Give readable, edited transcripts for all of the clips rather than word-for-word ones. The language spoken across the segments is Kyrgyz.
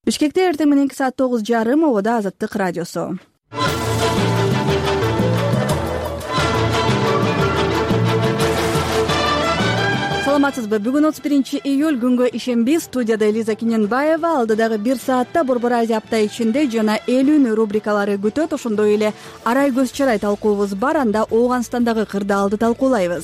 Бишкекте эртең мененки саат 9:30 обода Азаттык радиосу. Саламатсызбы? Бүгүн 31 июль күнгө ишенби. Студияда Элиза Киненбаева. Алдыдагы 1 саатта Борбор Азия апта ичинде жана элүүнү рубрикалары күтөт. Ошондой эле арай көз чарай талкуубуз бар. Анда Оогунстандагы кырдаалды талкуулайбыз.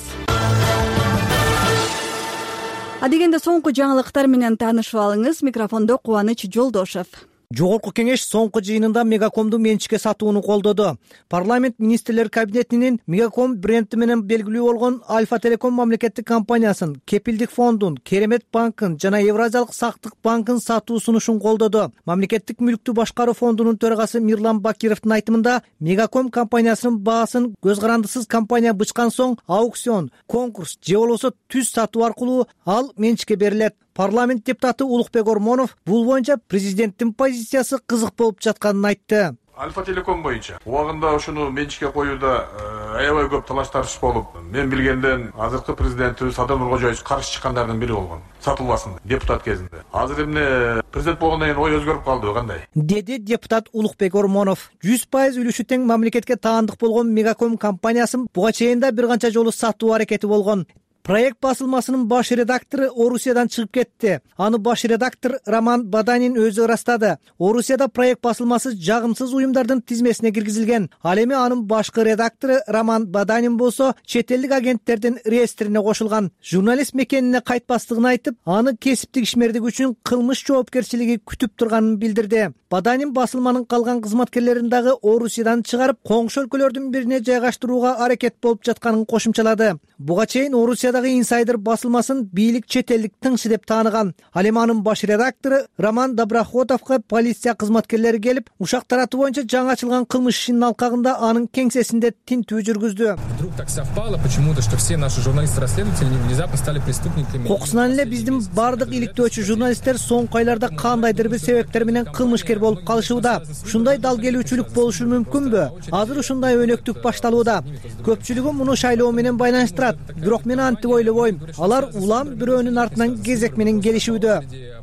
Адегенде соңку жаңылыктар менен таанышып алыңыз. Микрофондо Кубаныч Жолдошев. Жогорку кеңеш соңку жыйынында Мегакомду менчикке сатууну колдоду. Парламент министрлер кабинетинин Мегаком бренди менен белгилүү болгон Альфа Телеком мамлекеттик компаниясын, Кепилдик фондун, Керемет банкын жана Евразиялык сактык банкын сатуу сунушун колдоду. Мамлекеттик мүлктү башкаруу фондунун төрагасы Мирлан Бакировдун айтымында, Мегаком компаниясынын баасын көз карандысыз компания бычкан соң аукцион, конкурс же болбосо түз сатуу аркылуу ал менчикке берилет. Парламент депутаты Улукбек Ормонов бул боюнча президенттин позициясы кызык болуп жатканын айтты. Альфа Телеком боюнча убагында ушуну менчикке коюуда аябай көп талаш тартыш болуп, мен билгенден азыркы президентибиз Садыр Нуркожоевич каршы чыккандардын бири болгон сатылбасын депутат кезинде. Азыр эмне президент болгондон кийин ой өзгөрүп калды кандай? Деди депутат Улукбек Ормонов. 100% үлүшү тең мамлекетке таандык болгон Мегаком компаниясын буга чейин да бир канча жолу сатуу аракети болгон. Проект басылмасынын баш редактору Орусиядан чыгып кетти. Аны баш редактор Роман Баданин өзү ырастады. Орусияда проект басылмасы жагымсыз уюмдардын тизмесине киргизилген. Ал эми анын башкы редактору Роман Баданин болсо чет элдик агенттердин реестрине кошулган. Журналист мекенине кайтпастыгын айтып, аны кесиптик ишмердик үчүн кылмыш жоопкерчилиги күтүп турганын билдирди. Баданин басылманын калган кызматкерлерин дагы Орусиядан чыгарып, коңшу өлкөлөрдүн бирине жайгаштырууга аракет болуп жатканын кошумчалады. Буга чейин Орусияда инсайдер басылмасын бийлик чет элдик тыңшы деп тааныган. Ал эми анын баш редактору Роман Доброхотовго полиция кызматкерлери келип, ушак таратуу боюнча жаңы ачылган кылмыш ишинин алкагында анын кеңсесинде тинтүү жүргүздү. Вдруг так совпало почему-то, что все наши журналисты-расследователи внезапно стали преступниками. Кокусунан эле биздин бардык иликтөөчү журналисттер соңку айларда кандайдыр бир себептер менен кылмышкер болуп калышууда. Ушундай дал келүүчүлүк болушу мүмкүнбү? Азыр ушундай өнөктүк башталууда. Көпчүлүгү муну шайлоо менен байланыштырат. Бирок мен антип ойлобойм. Алар улам бирөөнүн артынан кезек менен келишүүдө.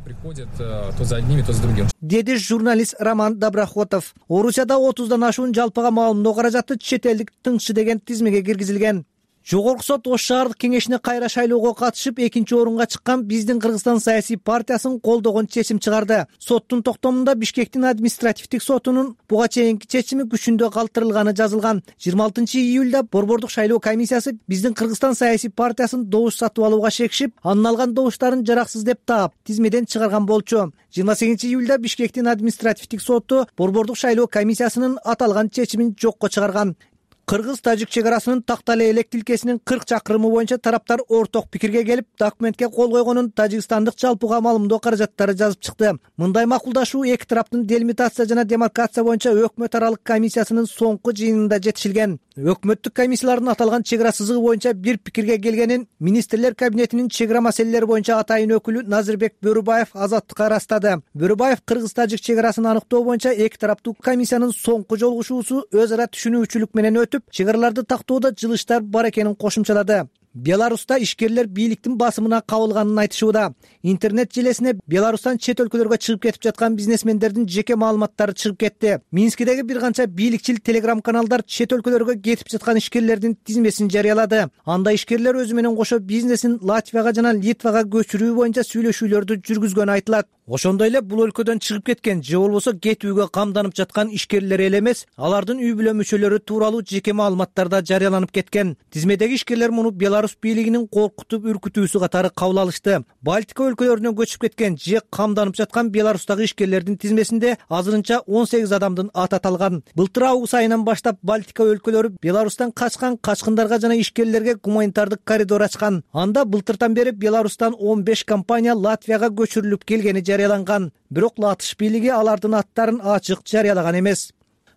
Деди журналист Роман Доброхотов. Орусияда 30дан ашуун жалпыга маалымдоо каражаты чет элдик тыңшы деген тизмеге киргизилген. Жогорку сот Ош шаардык кеңешине кайра шайлоого катышып, 2-орунга чыккан биздин Кыргызстан саясий партиясын колдогон чечим чыгарды. Соттун токтомунда Бишкектин административдик сотунун буга чейинки чечими күчүндө калтырылганы жазылган. 26 июлда Борбордук шайлоо комиссиясы биздин Кыргызстан саясий партиясын добуш сатып алууга шекишип, анын алган добуштарын жараксыз деп таап, тизмеден чыгарган болчу. 28 июлда Бишкектин административдик соту Борбордук шайлоо комиссиясынын аталган чечимин жокко чыгарган. Кыргыз-Тажик чек арасынын Такталы элек тилкесинин 40 чакырымы боюнча тараптар орток пикирге келип, документке кол койгонун Тажикстандык жалпыга маалымдоо каражаттары жазып чыкты. Мындай макулдашуу эки тараптын делимитация жана демаркация боюнча өкмөт аралык комиссиясынын соңку жыйынында жетишилген. Өкмөттүк комиссиялардын аталган чек ара сызыгы боюнча бир пикирге келгенин министрлер кабинетинин чек ара маселелери боюнча атайын өкүлү Назырбек Бөрүбаев Азаттыкка ырастады. Бөрүбаев Кыргыз-Тажик чек арасын аныктоо боюнча эки тараптуу комиссиянын соңку жолугушуусу өз ара түшүнүүчүлүк менен чек араларды тактоодо жылыштар бар экенин кошумчалады. Беларуста ишкерлер бийликтин басымына кабылганын айтышууда. Интернет желесине Беларустан чет өлкөлөргө чыгып кетип жаткан бизнесмендердин жеке маалыматтары чыгып кетти. Минскидеги бир канча бийликчил телеграм каналдар чет өлкөлөргө кетип жаткан ишкерлердин тизмесин жарыялады. Анда ишкерлер өзү менен кошо бизнесин Латвияга жана Литвага көчүрүү боюнча сүйлөшүүлөрдү жүргүзгөнү айтылат. Ошондой эле бул өлкөдөн чыгып кеткен же болбосо кетүүгө камданып жаткан ишкерлер эле эмес, алардын үй бүлө мүчөлөрү тууралуу жеке маалыматтар да жарыяланып кеткен. Тизмедеги ишкерлер муну Беларусь бийлигинин коркутуп үркүтүүсү катары кабыл алышты. Балтика өлкөлөрүнө көчүп кеткен же камданып жаткан Беларустагы ишкерлердин тизмесинде азырынча 18 адамдын аты аталган. Былтыр август айынан баштап Балтика өлкөлөрү Беларустан качкан качкындарга жана ишкерлерге гуманитардык коридор ачкан. Анда былтыртан бери Беларустан 15 компания Латвияга көчүрүлүп келгени жарыяланган. Бирок Латыш бийлиги алардын аттарын ачык жарыялаган эмес.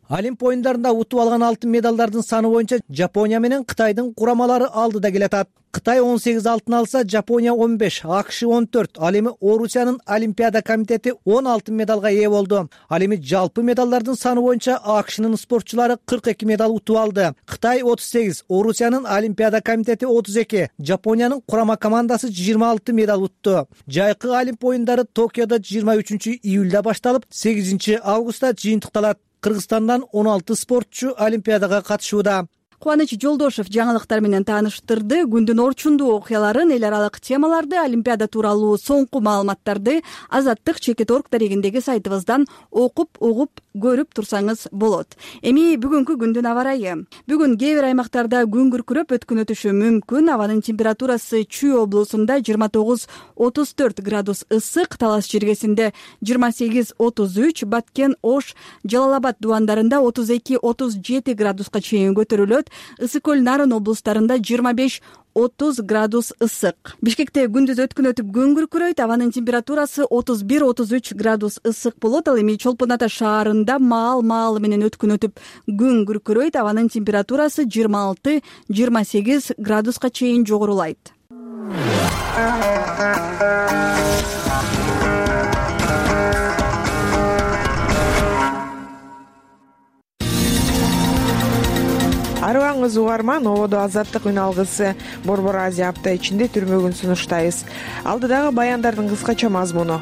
Олимп оюндарында утуп алган алтын медалдардын саны боюнча Жапония менен Кытайдын курамалары алдыда келатат. Кытай 18 алтын алса, Жапония 15, АКШ 14. Ал эми Орусиянын Олимпиада комитети 10 алтын медалга ээ болду. Ал эми жалпы медалдардын саны боюнча АКШнын спортчулары 42 медал утуп алды. Кытай 38, Орусиянын Олимпиада комитети 32, Жапониянын курама командасы 26 медал утту. Жайкы Олимп оюндары Токиодо 23-июлда башталып, 8-августта жыйынтыкталат. Кыргызстандан 16 спортчу Олимпиадага катышууда. Кубаныч Жолдошев жаңылыктар менен тааныштырды. Күндүн орчундуу окуяларын, эл аралык темаларды, Олимпиада тууралуу соңку маалыматтарды Азаттык Чекит.орг дарегиндеги сайтыбыздан окуп, угуп, көрүп турсаңыз болот. Эми бүгүнкү күндүн аба ырайы. Бүгүн кээ бир аймактарда күн күркүрөп өткөн өтүшү мүмкүн. Абанын температурасы Чүй облусунда 29-34 градус ысык, Талас жергесинде 28-33, Баткен, Ош, Жалал-Абад дубандарында 32-37 градуска чейин көтөрүлөт. Ысык-Көл, Нарын облустарында 25-30 градус ысык. Бишкекте күндүз өткүнөтүп күн күркүрөйт, абанын температурасы 31-33 градус ысык болот. Ал эми Чолпон Ата шаарында маал менен өткүнөтүп күн күркүрөйт, абанын температурасы 26-28 градуска чейин жогорулайт. Арыбаңыз угарман, ободо Азаттык үн алгысы Борбор Азия апта ичинде түрмөгүн сунуштайбыз. Алдыдагы баяндардын кыскача мазмуну.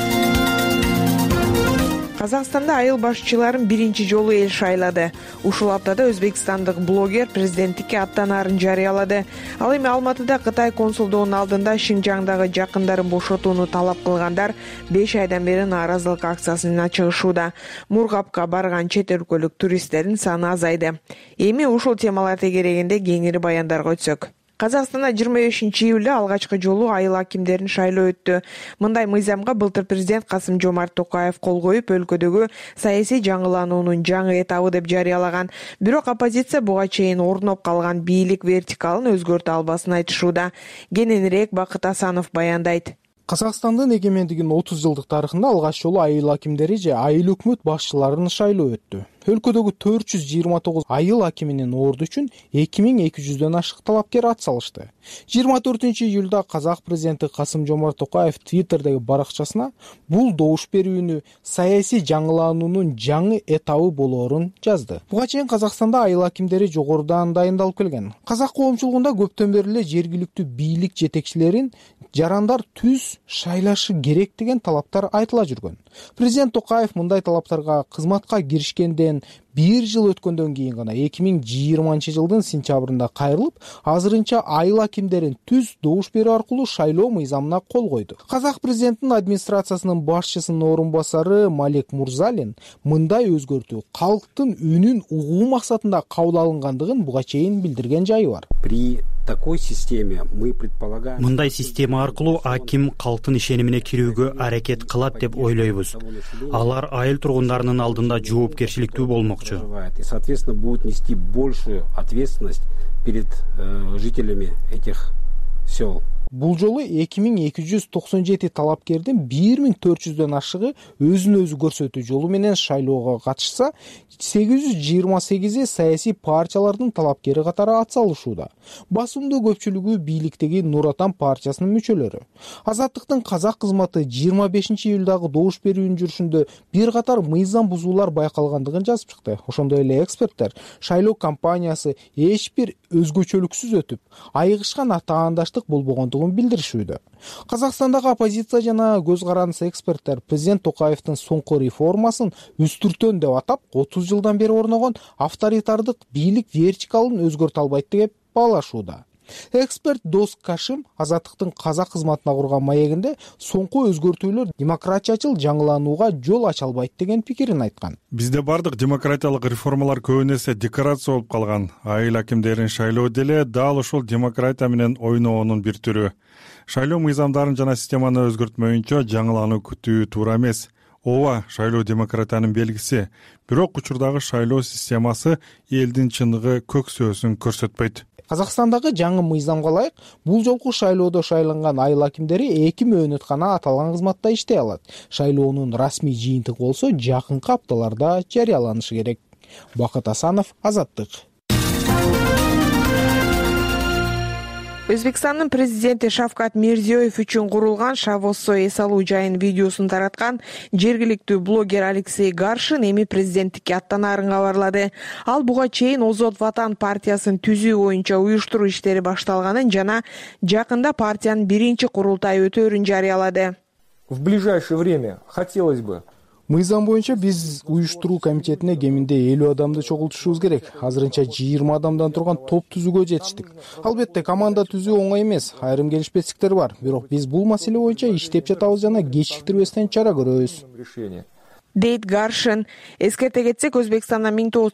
Казакстанда айыл башчыларын биринчи жолу эл шайлады. Ушул аптада өзбекстандык блогер президенттикке аттанаарын жарыялады. Ал эми Алматыда Кытай консулдугунун алдында Шинжаңдагы жакындарын бошотууну талап кылгандар 5 айдан бери нааразылык акциясына чыгышууда. Мургапка барган чет өлкөлүк туристтердин саны азайды. Эми ушул темалар тегерегинде кеңири баяндарга өтсөк. Казакстанда 25-июлда алгачкы жолу айыл акимдерин шайлоо өттү. Мындай мыйзамга былтыр президент Касым-Жомарт Токаев кол коюп, өлкөдөгү саясий жаңылануунун жаңы этабы деп жарыялаган. Бирок оппозиция буга чейин орноп калган бийлик вертикалын өзгөртө албасын айтышууда. Кененирээк Бакыт Асанов баяндайт. Казакстандын эгемендигинин 30 жылдык тарыхында алгач жолу айыл акимдери же айыл өкмөт башчыларынын шайлоо өттү. Өлкөдөгү 429 айыл акиминин орду үчүн 2200дөн ашык талапкер ат салышты. 24-июлда казак президенти Касым-Жомарт Токаев Твиттердеги баракчасына бул добуш берүүнү саясий жаңылануунун жаңы этабы болоорун жазды. Буга чейин Казакстанда айыл акимдери жогорудан дайындалып келген. Казак коомчулугунда көптөн бери эле жергиликтүү бийлик жетекчилерин жарандар түз шайлашы керек деген талаптар айтыла жүргөн. Президент Токаев мындай талаптарга кызматка киришкенден 1 жыл өткөндөн кийин гана 2020-жылдын сентябрында кайрылып, азырынча айыл акимдерин түз добуш берүү аркылуу шайлоо мыйзамына кол койду. Казак президентинин администрациясынын башчысынын орун басары Малик Мурзалин мындай өзгөртүү калктын үнүн угуу максатында кабыл алынгандыгын буга чейин билдирген жайы бар. Мындай система аркылуу аким калктын ишенимине кирүүгө аракет кылат деп ойлойбуз. Алар айыл тургундарынын алдында жоопкерчиликтүү болмокчу. И, соответственно, будет нести большую ответственность перед жителями этих сел. Бул жолу 2297 талапкердин 1400дөн ашыгы өзүн өзү көрсөтүү жолу менен шайлоого катышса, 828 саясий партиялардын талапкери катары ат салышууда. Басымдуу көпчүлүгү бийликтеги Нур Отан партиясынын мүчөлөрү. Азаттыктын казак кызматы 25-июлдагы добуш берүүнүн жүрүшүндө бир катар мыйзам бузуулар байкалгандыгын жазып чыкты. Ошондой эле эксперттер шайлоо кампаниясы эч бир өзгөчөлүксүз өтүп, айыгышкан атаандаштык болбогондугун билдиришүүдө. Казакстандагы оппозиция жана көз карандысы эксперттер президент Токаевдин соңку реформасын үстүртөн деп атап, 30 жылдан бери орногон авторитардык бийлик вертикалын өзгөртө албайт деп баалашууда. Эксперт Дос Кашим Азаттыктын казак кызматына курган маегинде соңку өзгөртүүлөр демократиячыл жаңыланууга жол ача албайт деген пикирин айткан. Бизде бардык демократиялык реформалар көбүн эсе декорация болуп калган. Айыл акимдерин шайлоо деле дал ушул демократия менен ойноонун бир түрү. Шайлоо мыйзамдарын жана системаны өзгөртмөйүнчө жаңылануу күтүү туура эмес. Ооба, шайлоо демократиянын белгиси. Бирок учурдагы шайлоо системасы элдин чындыгы көксөөсүн көрсөтпөйт. Казакстандагы жаңы мыйзамга ылайык, бул жолку шайлоодо шайланган айыл акимдери 2 мөөнөт гана аталган кызматта иштей алат. Шайлоонун расмий жыйынтыгы болсо жакынкы апталарда жарыяланышы керек. Бакыт Асанов, Азаттык. Өзбекстандын президенти Шавкат Мирзиёев үчүн курулган Шавоссо эс алуу жайынын видеосун тараткан жергиликтүү блогер Алексей Гаршин эми президенттикке аттанаарын кабарлады. Ал буга чейин Озод Ватан партиясын түзүү боюнча уюштуруу иштери башталганын жана жакында партиянын биринчи курултайы өтөөрүн жарыялады. В ближайшее время хотелось бы Мыйзам боюнча биз уюштуруу комитетине кеминде 50 адамды чогултушубуз керек. Азырынча 20 адамдан турган топ түзүүгө жетиштик. Албетте команда түзүү оңой эмес, айрым келишпестиктер бар. Бирок биз бул маселе боюнча иштеп жатабыз жана кечиктирбестен чара көрөбүз. Дейт Гаршин. Эскерте кетсек, Өзбекстанда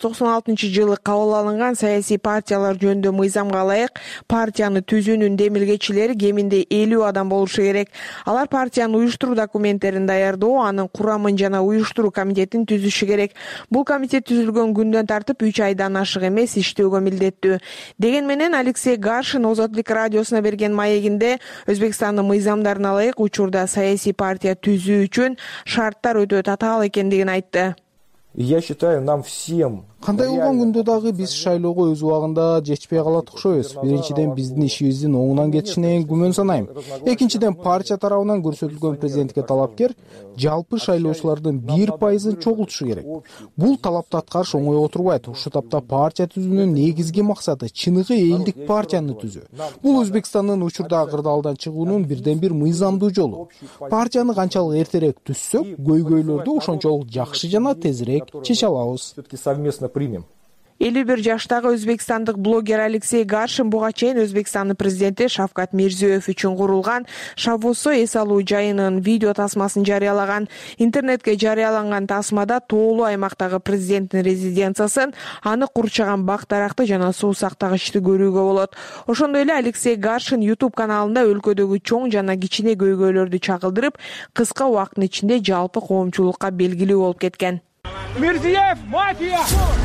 1996 кабыл алынган саясий партиялар жөнүндө мыйзамга ылайык партияны түзүүнүн демилгечилери кеминде 50 адам болушу керек. Алар партиянын уюштуруу документтерин даярдоо, анын курамын жана уюштуруу комитетин түзүшү керек. Бул комитет түзүлгөн күндөн тартып 3 айдан ашык эмес иштөөгө милдеттүү. Деген менен Алексей Гаршин Озодлук радиосуна берген маегинде Өзбекстандын мыйзамдарына ылайык учурда саясий партия түзүү үчүн шарттар өтө татаал экендигин айтты. Я считаю, нам всем Кандай болгон күндө дагы биз шайлоого өз убагында жетишпей калат окшойбуз. Биринчиден биздин ишибиздин оңунан кетишине күмөн санайм. Экинчиден партия тарабынан көрсөтүлгөн президентке талапкер жалпы шайлоочулардын 1% чогултушу керек. Бул талапты аткарыш оңой отурбайт. Ушул тапта партия түзүүнүн негизги максаты чыныгы элдик партияны түзүү. Бул Өзбекстандын учурда кырдаалдан чыгуунун бирден бир мыйзамдуу жолу. Партияны канчалык эртерээк түзсөк, көйгөйлөрдү ошончолук жакшы жана тезирээк чече алабыз. Совместно примем. 51 жаштагы өзбекстандык блогер Алексей Гаршин буга чейин Өзбекстандын президенти Шавкат Мирзиёев үчүн курулган Шавоссо эс алуу жайынын видео тасмасын жарыялаган. Интернетке жарыяланган тасмада тоолуу аймактагы президенттин резиденциясын, аны курчаган бак даракты жана суу сактагычты көрүүгө болот. Ошондой эле Алексей Гаршин YouTube каналында өлкөдөгү чоң жана кичине көйгөйлөрдү чагылдырып, кыска убакыттын ичинде жалпы коомчулукка белгилүү болуп кеткен. Мирзиёев, мафия!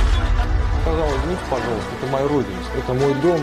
Пожалуйста, это моя родина, это мой дом.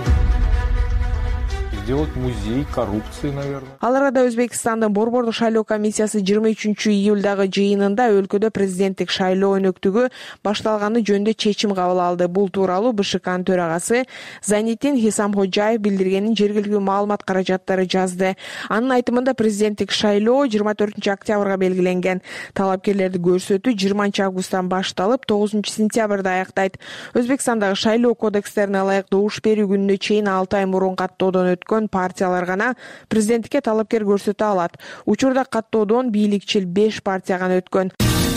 Сделать музей коррупции, наверное. Ал арада Өзбекстандын Борбордук шайлоо комиссиясы 23-июлдагы жыйынында өлкөдө президенттик шайлоо өнөктүгү башталганы жөнүндө чечим кабыл алды. Бул тууралуу БШКнын төрагасы Занитин Хисамходжаев билдиргенин жергиликтүү маалымат каражаттары жазды. Анын айтымында президенттик шайлоо 24 октябрга белгиленген. Талапкерлерди көрсөтүү 20 августтан башталып 9 сентябрда аяктайт. Өзбекстандагы шайлоо кодекстерине ылайык добуш берүү күнүнө чейин 6 ай мурун каттоодон өткөн партиялар гана президенттикке талапкер көрсөтө алат. Учурда каттоодон бийликчил 5 партия гана өткөн.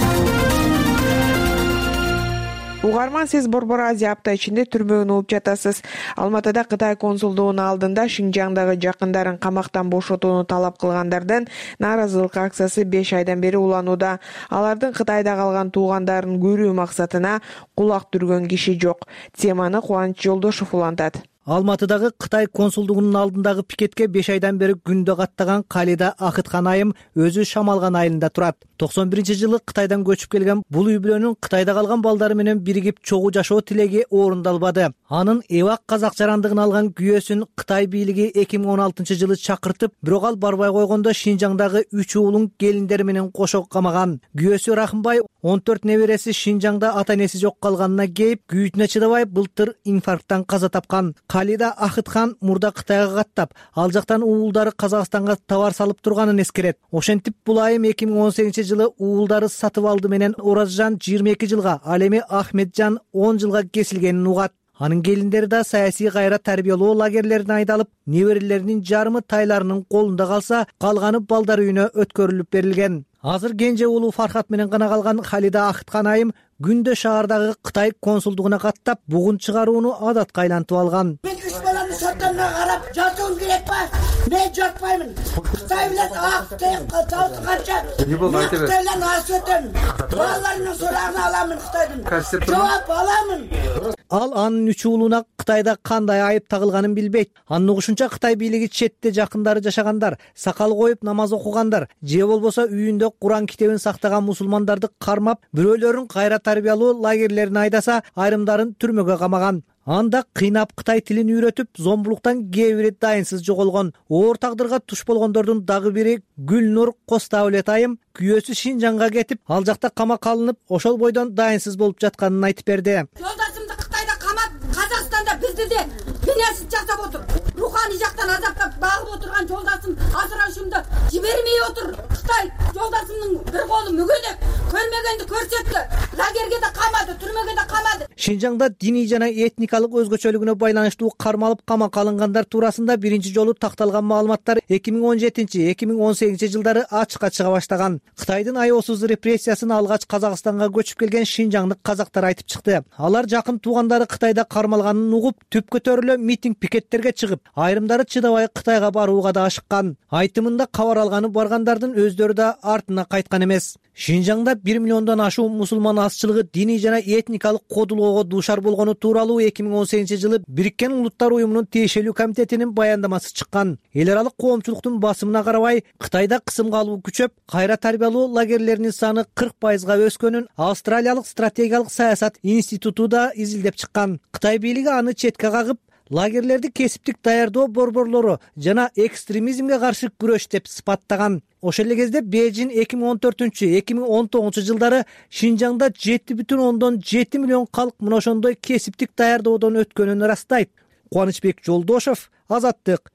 Угарман, сиз Борбор Азия апта ичинде түрмөгөн угуп жатасыз. Алматыда Кытай консулдугунун алдында Шинжаңдагы жакындарын камактан бошотууну талап кылгандардын нааразылык акциясы 5 айдан бери уланууда. Алардын Кытайда калган туугандаарын көрүү максатына кулак түргөн киши жок. Теманы Кубаныч Жолдошов улантат. Алматыдагы Кытай консулдугунун алдындагы пикетке 5 айдан бери күндө каттаган Калида Ахытхан айым өзү Шамалган айылында турат. 91-жылы Кытайдан көчүп келген бул үй бүлөнүн Кытайда калган балдары менен биригип чогуу жашоо тилеги орундалбады. Анын эвак казак жарандыгын алган күйөөсүн Кытай бийлиги 2016-жылы чакыртып, бирок ал барбай койгондо Шинжаңдагы 3 уулун келиндери менен кошо камаган. Күйөөсү Рахымбай 14 небереси Шинжаңда ата-энеси жок калганына кейип, күйүүтүнө чыдабай былтыр инфаркттан каза тапкан. Калида Ахытхан мурда Кытайга каттап, ал жактан уулдары Казакстанга товар салып турганын эскерет. Ошентип бул айым 2018-жылы уулдары сатып алды менен Оразжан 22 жылга, ал эми Ахметжан 10 жылга кесилгенин угат. Анын келиндери да саясий кайра тарбиялоо лагерлерине айдалып, неберелеринин жарымы тайларынын колунда калса, калганы балдар үйүнө өткөрүлүп берилген. Азыр кенже уулу Фархат менен гана калган Калида Ахытхан айым күндө шаардагы Кытай консулдугуна каттап, бугун чыгарууну адатка айлантып алган. Мен 3 баланы соттомго карап, жатуум керек ба? Мен жатпаймын. Кытай билет ак тек калтырганча. Кытай билен ас өтөм. Балаларымдын сурагын аламын Кытайдын. Жооп аламын. Ал анын 3 уулуна Кытайда кандай айып тагылганын билбейт. Анын угушунча Кытай бийлиги четте жакындары жашагандар, сакал коюп намаз окугандар, же болбосо үйүндө Куран китебин сактаган мусулмандарды кармап, бирөөлөрүн кайра тарбиялоо лагерлерине айдаса, айрымдарын түрмөгө камаган. анда кыйнап Кытай тилин үйрөтүп, зомбулуктан кээ бири дайынсыз жоголгон. Оор тагдырга туш болгондордун дагы бири Гүлнур Костаулет айым күйөөсү Шинжаңга кетип, ал жакта камакка алынып, ошол бойдон дайынсыз болуп жатканын айтып берди. Жолдашымды Кытайда камап, Казакстанда бизди де финансиз жасап отур. Руханий жактан азаптап багып отурган жолдашым ажырашымды жибермей отур. Кытай жолдашымдын бир колу мүгүнөк, көрмөгөндү көрсөттү. Лагерге да камады, түрмөгө да камады. Шинжаңда диний жана этникалык өзгөчөлүгүнө байланыштуу кармалып камакка алынгандар туурасында биринчи жолу такталган маалыматтар 2017-2018 жылдары ачыкка чыга баштаган. Кытайдын аеосуз репрессиясын алгач Казакстанга көчүп келген шинжаңдык казактар айтып чыкты. Алар жакын туугандары Кытайда кармалганын угуп, түп көтөрүлө митинг пикеттерге чыгып, айрымдары чыдабай Кытайга барууга да ашыккан. Айтымында кабар алганы баргандардын өздөрү да артына кайткан эмес. Шинжаңда 1 миллиондон ашуу мусулман азчылыгы диний жана этникалык кодулоого дуушар болгону тууралуу 2018 жылы Бириккен Улуттар уюмунун тиешелүү комитетинин баяндамасы чыккан. Эл аралык коомчулуктун басымына карабай, Кытайда кысымга алуу күчөп, кайра тарбиялоо лагерлеринин саны 40%га өскөнүн Австралиялык стратегиялык саясат институту да изилдеп чыккан. Кытай бийлиги аны четке кагып, лагерлерди кесиптик даярдоо борборлору жана экстремизмге каршы күрөш деп сыпаттаган. Ошол эле кезде Бейжин 2014-2019 жылдары Шинжаңда 7,7 миллион калк мына ошондой кесиптик даярдоодон өткөнүн ырастайт. Кубанычбек Жолдошев, Азаттык.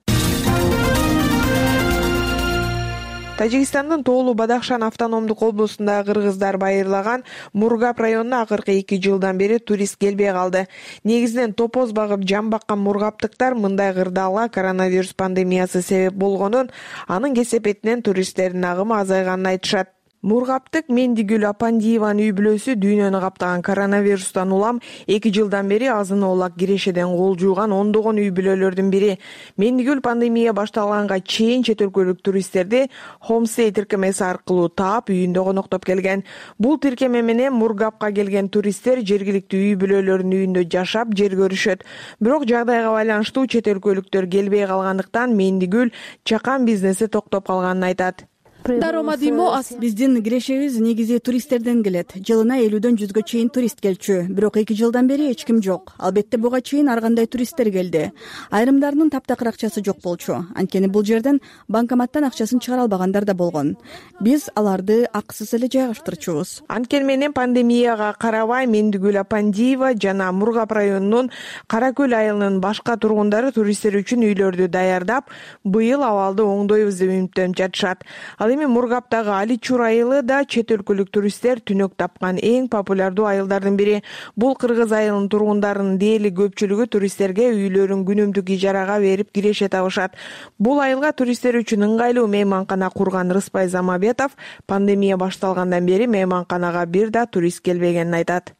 Тажикстандын Тоолу Бадахшан автономдук облусундагы кыргыздар байырлаган Мургап районуна акыркы 2 жылдан бери турист келбей калды. Негизинен топоз багып жан баккан мургаптыктар мындай кырдаалга коронавирус пандемиясы себеп болгонун, анын кесепетинен туристтердин агымы азайганын айтышат. Мургаптык Мендигүл Апандиеванын үй бүлөсү дүйнөнү каптаган коронавирустан улам 2 жылдан бери азын оолак кирешеден кол жууган ондогон үй бүлөлөрдүн бири. Мендигүл пандемия башталганга чейин чет өлкөлүк туристтерди Homestay тиркемеси аркылуу таап, үйүндө коноктоп келген. Бул тиркеме менен Мургапка келген туристтер жергиликтүү үй бүлөлөрүнүн үйүндө жашап, жер көрүшөт. Бирок жагдайга байланыштуу чет өлкөлүктөр келбей калгандыктан Мендигүл чакан бизнеси токтоп калганын айтат. Даромадыймо аз. Биздин кирешебиз негизи туристтерден келет. Жылына 50дөн 100гө чейин турист келчү. Бирок 2 жылдан бери эч ким жок. Албетте буга чейин ар кандай туристтер келди. Айрымдарынын таптакыр акчасы жок болчу. Анткени бул жерден банкоматтан акчасын чыгара албагандар да болгон. Биз аларды акысыз эле жайгаштырчубуз. Анткени менен пандемияга карабай Мендигүл Апандиева жана Мургап районунун Каракөл айылынын башка тургундары туристтер үчүн үйлөрдү даярдап, быйыл абалды оңдойбуз деп үмүттөнүп жатышат. Эми Мургаптагы Али Чур айылы да чет өлкөлүк туристтер түнөк тапкан эң популярдуу айылдардын бири. Бул кыргыз айылынын тургундарынын дээрлик көпчүлүгү туристтерге үйлөрүн күнүмдүк ижарага берип киреше табышат. Бул айылга туристтер үчүн ыңгайлуу мейманкана курган Рыспай Замабетов пандемия башталгандан бери мейманканага бир да турист келбегенин айтат.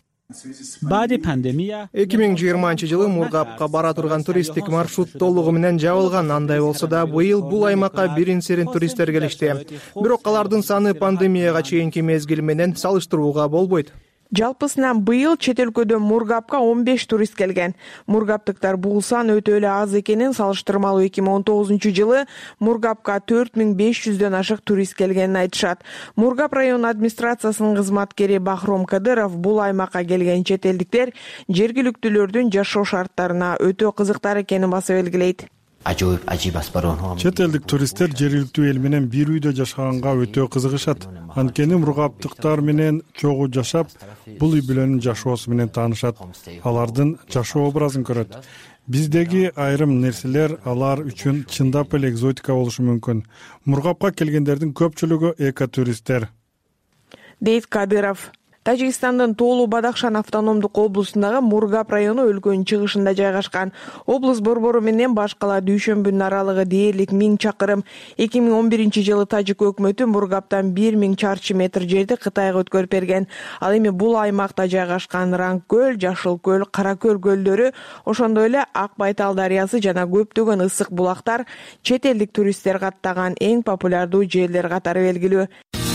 2020 жылы Мургапка бара турган туристтик маршрут толугу менен жабылган. Андай болсо да быйыл бул аймакка бирин-сирин туристтер келишти. Бирок алардын саны пандемияга чейинки мезгил менен салыштырууга болбойт. Жалпысынан быйыл чет өлкөдөн Мургапка 15 турист келген. Мургаптыктар бул сан өтө эле аз экенин салыштырмалуу 2019 жылы Мургапка 4500дөн ашык турист келгенин айтышат. Мургап район администрациясынын кызматкери Бахром Кадыров бул аймакка келген чет элдиктер жергиликтүүлөрдүн жашоо шарттарына өтө кызыктар экенин баса белгилейт. Чет элдик туристтер жергиликтүү эл менен бир үйдө жашаганга өтө кызыгышат. Анткени мургаптыктар менен чогуу жашап, бул үй бүлөнүн жашоосу менен таанышат. Алардын жашоо образын көрөт. Биздеги айрым нерселер алар үчүн чындап эле экзотика болушу мүмкүн. Мургапка келгендердин көпчүлүгү экотуристтер. Дейт Кадыров. Тажикстандын Тоолу Бадахшан автономдук облусундагы Мургап району өлкөнүн чыгышында жайгашкан. Облус борбору менен баш кала Дүйшөмбүнүн аралыгы дээрлик 1000 чакырым. 2011 жылы тажик өкмөтү Мургаптан 1000 чарчы метр жерди Кытайга өткөрүп берген. Ал эми бул аймакта жайгашкан Ранг көл, Жашыл көл, Кара көл көлдөрү, ошондой эле Ак Байтал дарыясы жана көптөгөн ысык булактар чет элдик туристтер каттаган эң популярдуу жерлер катары белгилүү.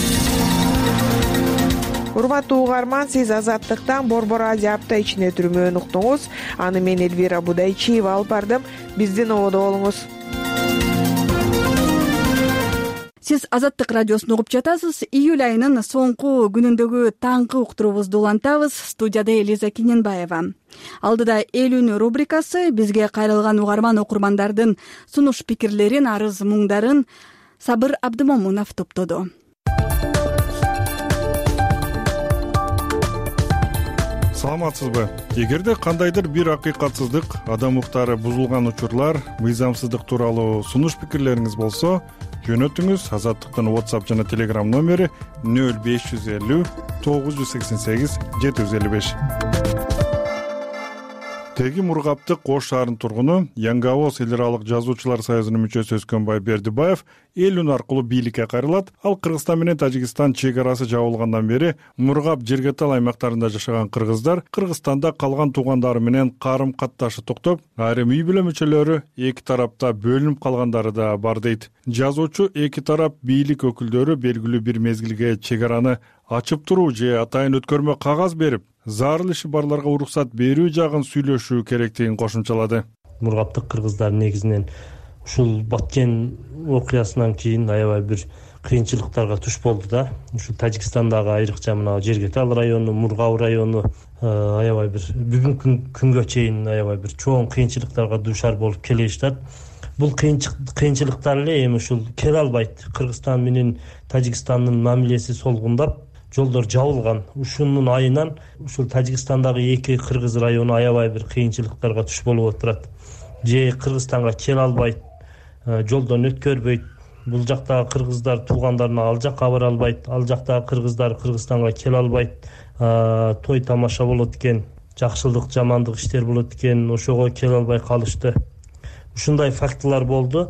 Урматтуу угарман, сиз Азаттыктан Борбор Азия апта ичине түрмөөнү уктуңуз. Аны мен Элвира Будайчиева алып бардым. Биздин ободо болуңуз. Сиз Азаттык радиосун угуп жатасыз. Июль айынын соңку күнүндөгү таңкы уктуруубузду улантабыз. Студияда Элиза Киненбаева. Алдыда эл үнү рубрикасы бизге кайрылган угарман окурмандардын сунуш пикирлерин, арыз муңдарын Сабыр Абдымомунов топтоду. Саламатсызбы? Эгерде кандайдыр бир акыйкатсыздык, адам укуктары бузулган учурлар, мыйзамсыздык тууралуу сунуш пикирлериңиз болсо, жөнөтүңүз. Азаттыктын WhatsApp жана Telegram номери 0550 988 755. Теги Мургаптык Ош шаарынын тургуну, Яңгы-Авоз эл аралык жазуучулар союзунун мүчөсү Өскөнбай Бердибаев эл үн аркылуу бийликке кайрылат. Ал Кыргызстан менен Тажикстан чек арасы жабылгандан бери Мургап жергетал аймактарында жашаган кыргыздар Кыргызстанда калган туугандары менен карым катташы токтоп, айрым үй бүлө мүчөлөрү эки тарапта бөлүнүп калгандары да бар дейт. Жазуучу эки тарап бийлик өкүлдөрү белгилүү бир мезгилге чек араны ачып туруу же атайын өткөрмө кагаз берип, зарыл иши барларга уруксат берүү жагын сүйлөшүү керектигин кошумчалады. Мургаптык кыргыздар негизинен ушул Баткен окуясынан кийин аябай бир кыйынчылыктарга туш болду да. Ушул Тажикстандагы айрыкча мына Жергетал району, Мургау району аябай бир бүгүнкү күнгө чейин аябай бир чоң кыйынчылыктарга дуушар болуп келишат. Бул кыйынчылыктар эле эми ушул келе албайт. Кыргызстан менен Тажикстандын мамилеси солгундап, жолдор жабылган. Ушунун айынан ушул Тажикстандагы эки кыргыз району аябай бир кыйынчылыктарга туш болуп отурат. Же Кыргызстанга келе албайт, жолдон өткөрбөйт. Бул жактагы кыргыздар туугандарына ал жакка бара албайт, ал жактагы кыргыздар Кыргызстанга келе албайт. Той тамаша болот экен, жакшылык, жамандык иштер болот экен, ошого келе албай калышты. Ушундай фактылар болду.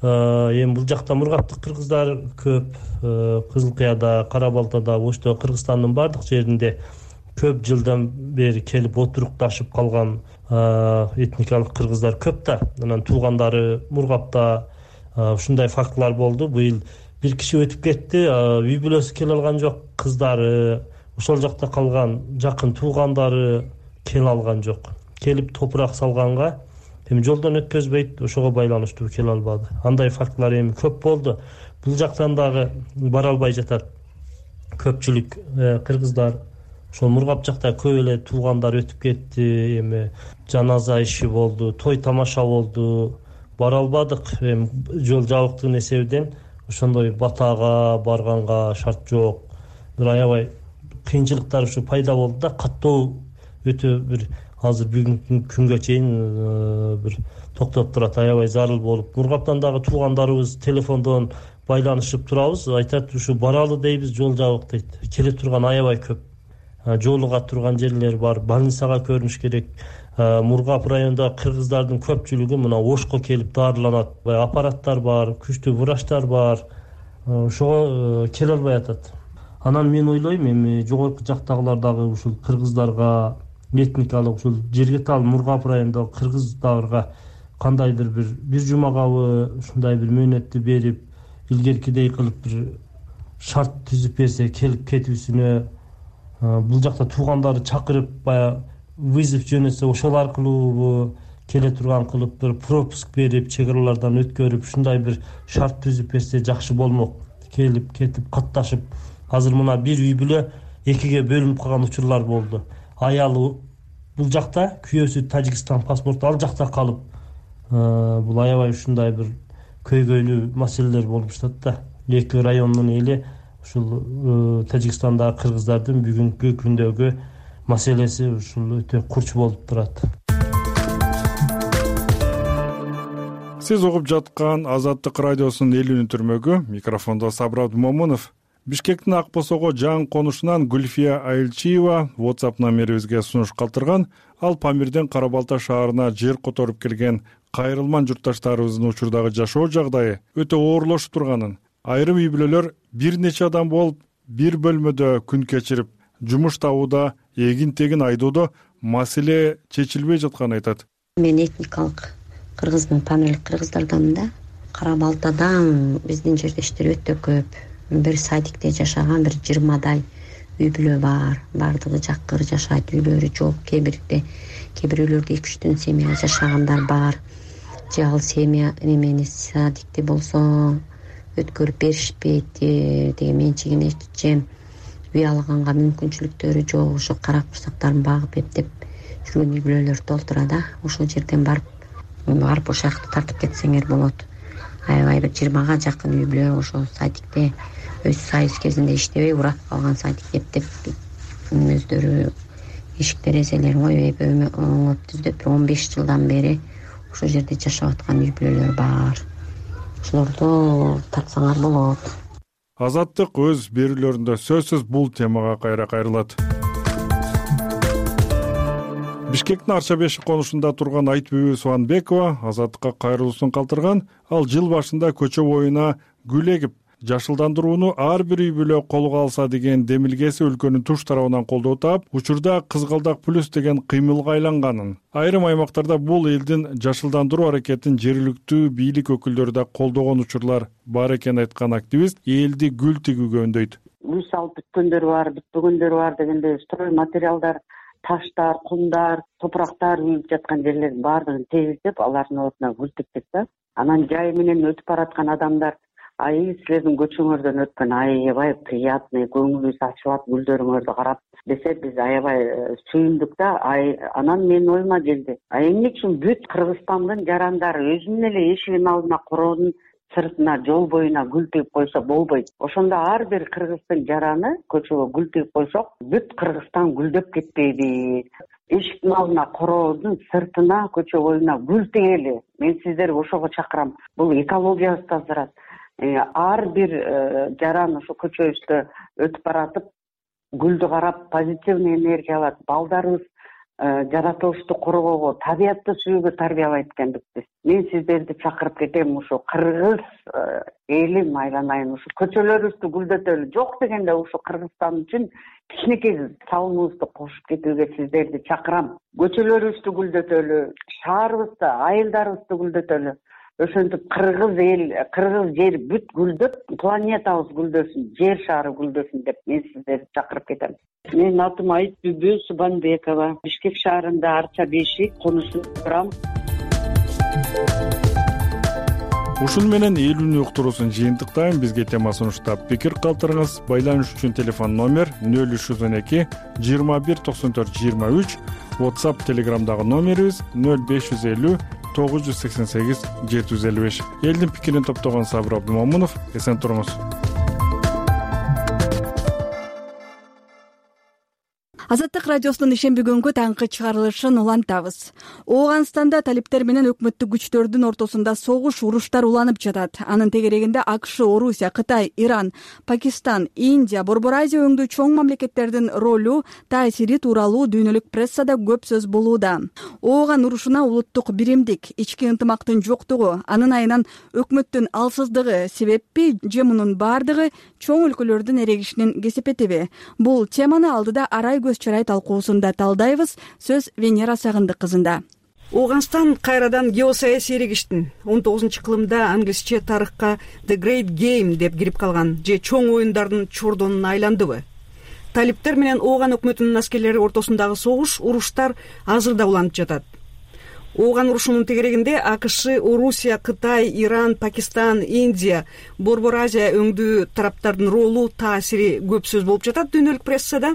Эми бул жакта Мургаптык кыргыздар көп, Кызыл Кыяда, Кара Балтада, Ошто Кыргызстандын бардык жеринде көп жылдан бери келип отурукташып калган этникалык кыргыздар көп да. Анан туугандары Мургапта ушундай фактылар болду. Быйыл бир киши өтүп кетти, үй бүлөсү келе алган жок, кыздары, ошол жакта калган жакын туугандары келе алган жок. Келип топурак салганга эми жолдон өткөзбөйт, ошого байланыштуу келе албады. Андай фактылар эми көп болду. Бул жактан дагы бара албай жатат көпчүлүк кыргыздар. Ошол Мургап жакта көп эле туугандар өтүп кетти, эми жаназа иши болду, той тамаша болду. Бара албадык, эми жол жабыктыгынын эсебинен ошондой батага барганга шарт жок. Бир аябай кыйынчылыктар ушу пайда болду да, каттоо өтө бир азыр бүгүнкү күнгө чейин бир токтоп турат, аябай зарыл болуп. Мургаптан дагы туугандарыбыз телефондон байланышып турабыз, айтат ушу баралы дейбиз, жол жабык дейт. Келе турган аябай көп. Жолуга турган жерлер бар, больницага көрүнүш керек. Мургап районунда кыргыздардын көпчүлүгү мына Ошко келип дарыланат. Аппараттар бар, күчтүү врачтар бар. Ошого келе албай атат. Анан мен ойлойм, эми жогорку жактагылар дагы ушул кыргыздарга этникалык ушул Жергетал, Мургап районундагы кыргыздарга кандайдыр бир жумагабы ушундай бир мөөнөттү берип, илгеркидей кылып бир шарт түзүп берсе, келип кетүүсүнө, бул жакта туугандарды чакырып баягы вызов жөнөтсө, ошол аркылуу келе турган кылып бир пропуск берип, чек аралардан өткөрүп, ушундай бир шарт түзүп берсе жакшы болмок. Келип кетип катташып, азыр мына бир үй бүлө экиге бөлүнүп калган учурлар болду. Аялы бул жакта, күйөөсү Тажикстан паспорту ал жакта калып, бул аябай ушундай бир көйгөйлүү маселелер болуп жатат да. Эки райондун эли ушул Тажикстандагы кыргыздардын бүгүнкү күндөгү маселеси ушул өтө курч болуп турат. Сиз угуп жаткан Азаттык радиосунун эл үнү түрмөгү, микрофондо Сабыр Абдымомунов. Бишкектин Ак Босого жаңы конушунан Гүлфия Айылчиева WhatsApp номерибизге сунуш калтырган. Ал Памирден Кара Балта шаарына жер которуп келген кайрылман журтташтарыбыздын учурдагы жашоо жагдайы өтө оорлошуп турганын, айрым үй бүлөлөр бир нече адам болуп, бир бөлмөдө күн кечирип, жумуш табууда, эгин-тегин айдоодо маселе чечилбей жатканын айтат. Мен этникалык кыргызмын, памирлик кыргыздарданмын да. Кара Балтада биздин жердештер өтө көп. Бир садикте жашаган бир 20дай үй бүлө бар. Бардыгы жаккыр жашайт, үйлөрү жок. Кээ бирөөлөрдө 2-3 семья жашагандар бар. Же ал семья немени садикте болсо өткөрүп беришпейт, деген менчигин же үй алганга мүмкүнчүлүктөрү жок, ошо кара курсактарын багып эптеп жүргөн үй бүлөлөр толтура да. Ошол жерден барып ошол жакты тартып кетсеңер болот. Аябай бир 20га жакын үй бүлө ошол садикте өз союз кезинде иштебей урап калган садик эптеп өздөрү эшик терезелерин койбой оңоп түздөп 15 жылдан бери ошол жерде жашап аткан үй бүлөлөр бар. Ошолорду тартсаңар болот. Азаттык өз берүүлөрүндө сөзсүз бул темага кайра кайрылат. Бишкектин Арча-Бешик конушунда турган Айтбүбү Субанбекова Азаттыкка кайрылуусун калтырган. Ал жыл башында көчө боюна гүл эгип, жашылдандырууну ар бир үй бүлө колго алса деген демилгеси өлкөнүн туш тарабынан колдоо таап, учурда Кызгалдак плюс деген кыймылга айланганын, айрым аймактарда бул элдин жашылдандыруу аракетин жергиликтүү бийлик өкүлдөрү да колдогон учурлар бар экенин айткан активист элди гүл тигүүгө өндөйт. Үй салып бүткөндөрү бар, бүтпөгөндөрү бар дегенде строй материалдар, таштар, кумдар, топурактар үйүлүп жаткан жерлердин баардыгын тегиздеп, алардын ордуна гүл тиктик да. Анан жай менен өтүп бараткан адамдар силердин көчөңөрдөн өткөн аябай приятный, көңүлүбүз ачылат гүлдөрүңөрдү карап десе, биз аябай сүйүндүк да. Анан менин оюма келди. Эмне үчүн бүт Кыргызстандын жарандары өзүнүн эле эшигинин алдына, короонун сыртына, жол боюна гүл тигип койсо болбойт. Ошондо ар бир кыргыздын жараны көчөгө гүл тигип койсок, бүт Кыргызстан гүлдөп кетпейби? Эшиктин алдына, короонун сыртына, көчө боюна гүл тигели. Мен сиздерди ошого чакырам. Бул экологиябызды тазарат. Ар бир жаран ошо көчөбүздө өтүп баратып, гүлдү карап позитивный энергия алат. Балдарыбыз жаратылышты коргоого, табиятты сүйүүгө тарбиялайт экенбиз. Мен сиздерди чакырып кетем, ошо кыргыз элим айланайын, ошо көчөлөрүбүздү гүлдөтөлү. Жок дегенде ошо Кыргызстан үчүн кичинекей салымыбызды кошуп кетүүгө сиздерди чакырам. Көчөлөрүбүздү гүлдөтөлү, шаарыбызды, айылдарыбызды гүлдөтөлү. Ошентип кыргыз эл, кыргыз жер бүт гүлдөп, планетабыз гүлдөсүн, жер шары гүлдөсүн деп мен сиздерди чакырып кетем. Менин атым Айтбүбү Субанбекова. Бишкек шаарында Арча-Бешик конушунда турам. Ушун менен элүүнү уктуруусун жыйынтыктайм. Бизге тема сунуштап пикир калтырыңыз. Байланыш үчүн телефон номер 0312 21 94 23, WhatsApp, Telegramдагы номерибиз 0550 988 755. Элдин пикирин топтогон Сабыр Абдымомунов. Эсен туруңуз. Азаттык радиосунун ишемби күнгү таңкы чыгарылышын улантабыз. Ооганстанда талиптер менен өкмөттүк күчтөрдүн ортосунда согуш, уруштар уланып жатат. Анын тегерегинде АКШ, Орусия, Кытай, Иран, Пакистан, Индия, Борбор Азия өңдүү чоң мамлекеттердин ролу, таасири тууралуу дүйнөлүк прессада көп сөз болууда. Ооган урушуна улуттук биримдик, ички ынтымактын жоктугу, анын айынан өкмөттүн алсыздыгы себеппи же мунун баардыгы чоң өлкөлөрдүн эрегишинин кесепетиби? Бул теманы алдыда арай көз чарай талкуусунда талдайбыз. Сөз Венера Сагындык кызында. Ооганстан кайрадан геосаясий эрегиштин 19-кылымда англисче тарыхка The Great Game деп кирип калган же чоң оюндардын чордонуна айландыбы? Талиптер менен Ооган өкмөтүнүн аскерлери ортосундагы согуш, уруштар азыр да уланып жатат. Ооган урушунун тегерегинде АКШ, Орусия, Кытай, Иран, Пакистан, Индия, Борбор Азия өңдүү тараптардын ролу, таасири көп сөз болуп жатат дүйнөлүк прессада.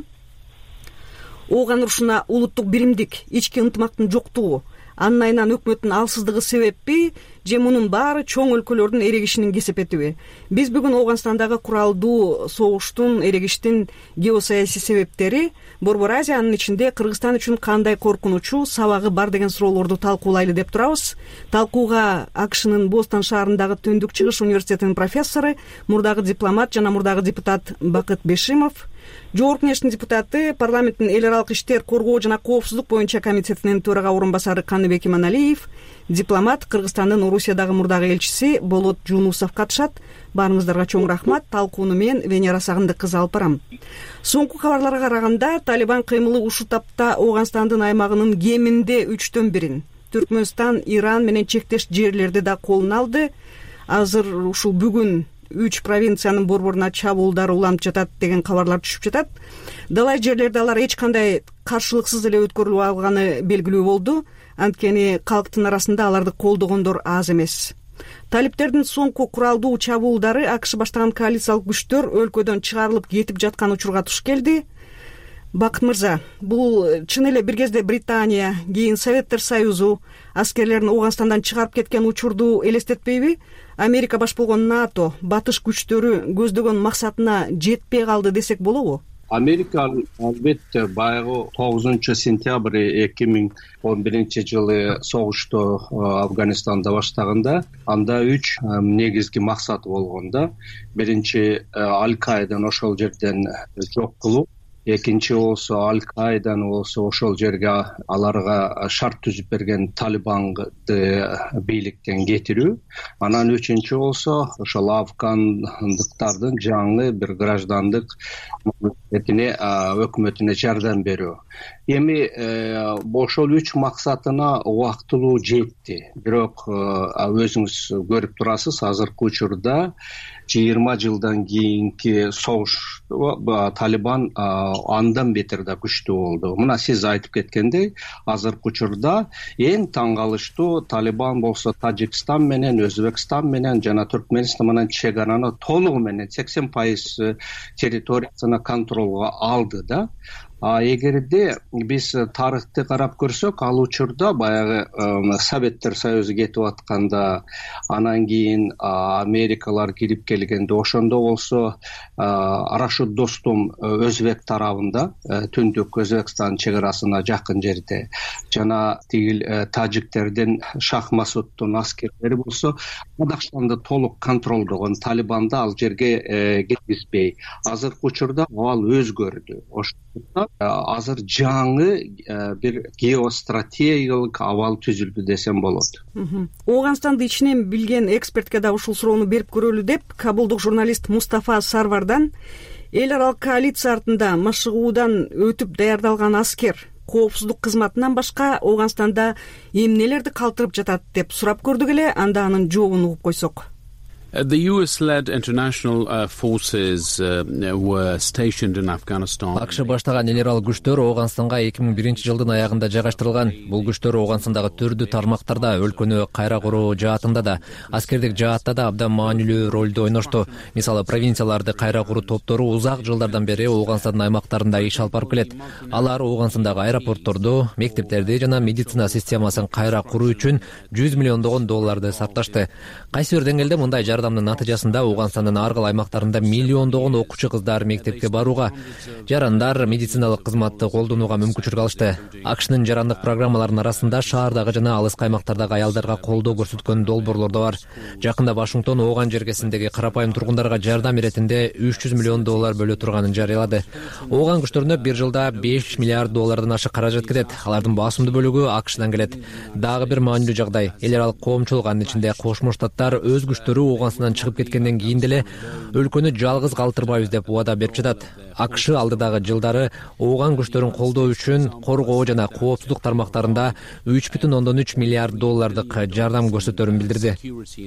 Ооган урушуна улуттук биримдик, ички ынтымактын жоктугу, анын айынан өкмөттүн алсыздыгы себеппи же мунун баары чоң өлкөлөрдүн эрегишинин кесепетиби? Биз бүгүн Ооганстандагы куралдуу согуштун, эрегиштин геосаясий себептери, Борбор Азия, анын ичинде Кыргызстан үчүн кандай коркунучу, сабагы бар деген суроолорду талкуулайлы деп турабыз. Талкууга АКШнын Бостон шаарындагы Түндүк Чыгыш университетинин профессору, мурдагы дипломат жана мурдагы депутат Бакыт Бешимов, Жогорку Кеңештин депутаты, парламенттин эл аралык иштер, коргоо жана коопсуздук боюнча комитетинин төрага орун басары Каныбек Иманалиев, дипломат, Кыргызстандын Орусиядагы мурдагы элчиси Болот Жунусов катышат. Баарыңыздарга чоң рахмат. Талкууну мен Венера Сагындык кызы алып барам. Соңку кабарларга караганда, Талибан кыймылы ушул тапта Ооганстандын аймагынын кеминде 3/1 Түркмөнстан, Иран менен чектеш жерлерди да колуна алды. Азыр ушул бүгүн 3 провинциянын борборуна чабуулдар уланып жатат деген кабарлар түшүп жатат. Далай жерлерде алар эч кандай каршылыксыз эле өткөрүлүп алганы белгилүү болду. Анткени калктын арасында аларды колдогондор аз эмес. талиптердин соңку куралдуу чабуулдары АКШ баштаган коалициялык күчтөр өлкөдөн чыгарылып кетип жаткан учурга туш келди. Бакыт мырза, бул чын эле бир кезде Британия, кийин Советтер Союзу аскерлерин Ооганстандан чыгарып кеткен учурду элестетпейби? Америка баш болгон НАТО, батыш күчтөрү көздөгөн максатына жетпей калды десек болобу? Америка албетте баягы 9 сентябрь 2011 жылы согушту Афганистанда баштаганда анда 3 негизги максаты болгон да. Биринчи Аль-Каиданы ошол жерден жок кылуу, экинчи болсо Аль-Каиданы болсо ошол жерге аларга шарт түзүп берген Талибанды бийликтен кетирүү, анан үчүнчү болсо ошол афгандыктардын жаңы бир граждандык өкмөтүнө жардам берүү. Эми ошол 3 максатына убактылуу жетти. Бирок өзүңүз көрүп турасыз, азыркы учурда 20 жылдан кийинки согуш Талибан андан бетер да күчтүү болду. Мына сиз айтып кеткендей, азыркы учурда эң таң калыштуу Талибан болсо Тажикстан менен, Өзбекстан менен жана Түркмөнстан менен чек араны толугу менен 80% территориясына контролго алды да. Эгерде биз тарыхты карап көрсөк, ал учурда баягы Советтер Союзу кетип атканда, анан кийин Америкалар кирип келгенде, ошондо болсо Рашид Достум Өзбек тарабында, түндүк Өзбекстан чек арасына жакын жерде, жана тигил тажиктердин Шах Масуддун аскерлери болсо Казакстанды толук контролдогон. Талибанды ал жерге кеткизбей. Азыркы учурда ал өзгөрдү. Ошондо азыр жаңы бир геостратегиялык абал түзүлдү десем болот. Ооганстанды ичинен билген экспертке да ушул суроону берип көрөлү деп, кабулдук журналист Мустафа Сарвардан эл аралык коалиция артында машыгуудан өтүп даярдалган аскер коопсуздук кызматынан башка Ооганстанда эмнелерди калтырып жатат деп сурап көрдүк эле, анда анын жообун угуп койсок. The US-led international forces were stationed in Afghanistan. АКШ баштаган эл аралык күчтөр Ооганстанга 2001 жылдын аягында жайгаштырылган. Бул күчтөр Ооганстандагы түрдүү тармактарда, өлкөнү кайра куруу жаатында да, аскердик жаатта да абдан маанилүү ролду ойношту. Мисалы, провинцияларды кайра куруу топтору узак жылдардан бери Ооганстандын аймактарында иш алып барып келет. Алар Ооганстандагы аэропортторду, мектептерди жана медицина системасын кайра куруу үчүн $100 миллион сарпташты. Кайсы бир деңгээлде мындай жардамдын натыйжасында Ооганстандын ар кыл аймактарында миллиондогон окуучу кыздар мектепке барууга, жарандар медициналык кызматты колдонууга мүмкүнчүлүк алышты. АКШнын жарандык программаларынын арасында шаардагы жана алыскы аймактардагы аялдарга колдоо көрсөткөн долбоорлор да бар. Жакында Вашингтон Ооган жергесиндеги карапайым тургундарга жардам иретинде $300 миллион бөлө турганын жарыялады. Ооган күчтөрүнө бир жылда $5 миллиард ашык каражат кетет. Алардын басымдуу бөлүгү АКШдан келет. Дагы бир маанилүү жагдай, эл аралык коомчулук, анын ичинде Кошмо Штаттар өз күчтөрү Ооганстандан чыгып кеткенден кийин деле өлкөнү жалгыз калтырбайбыз деп убада берип жатат. АКШ алдыдагы жылдары Ооган күчтөрүн колдоо үчүн коргоо жана коопсуздук тармактарында $3.3 миллиард жардам көрсөтөрүн билдирди.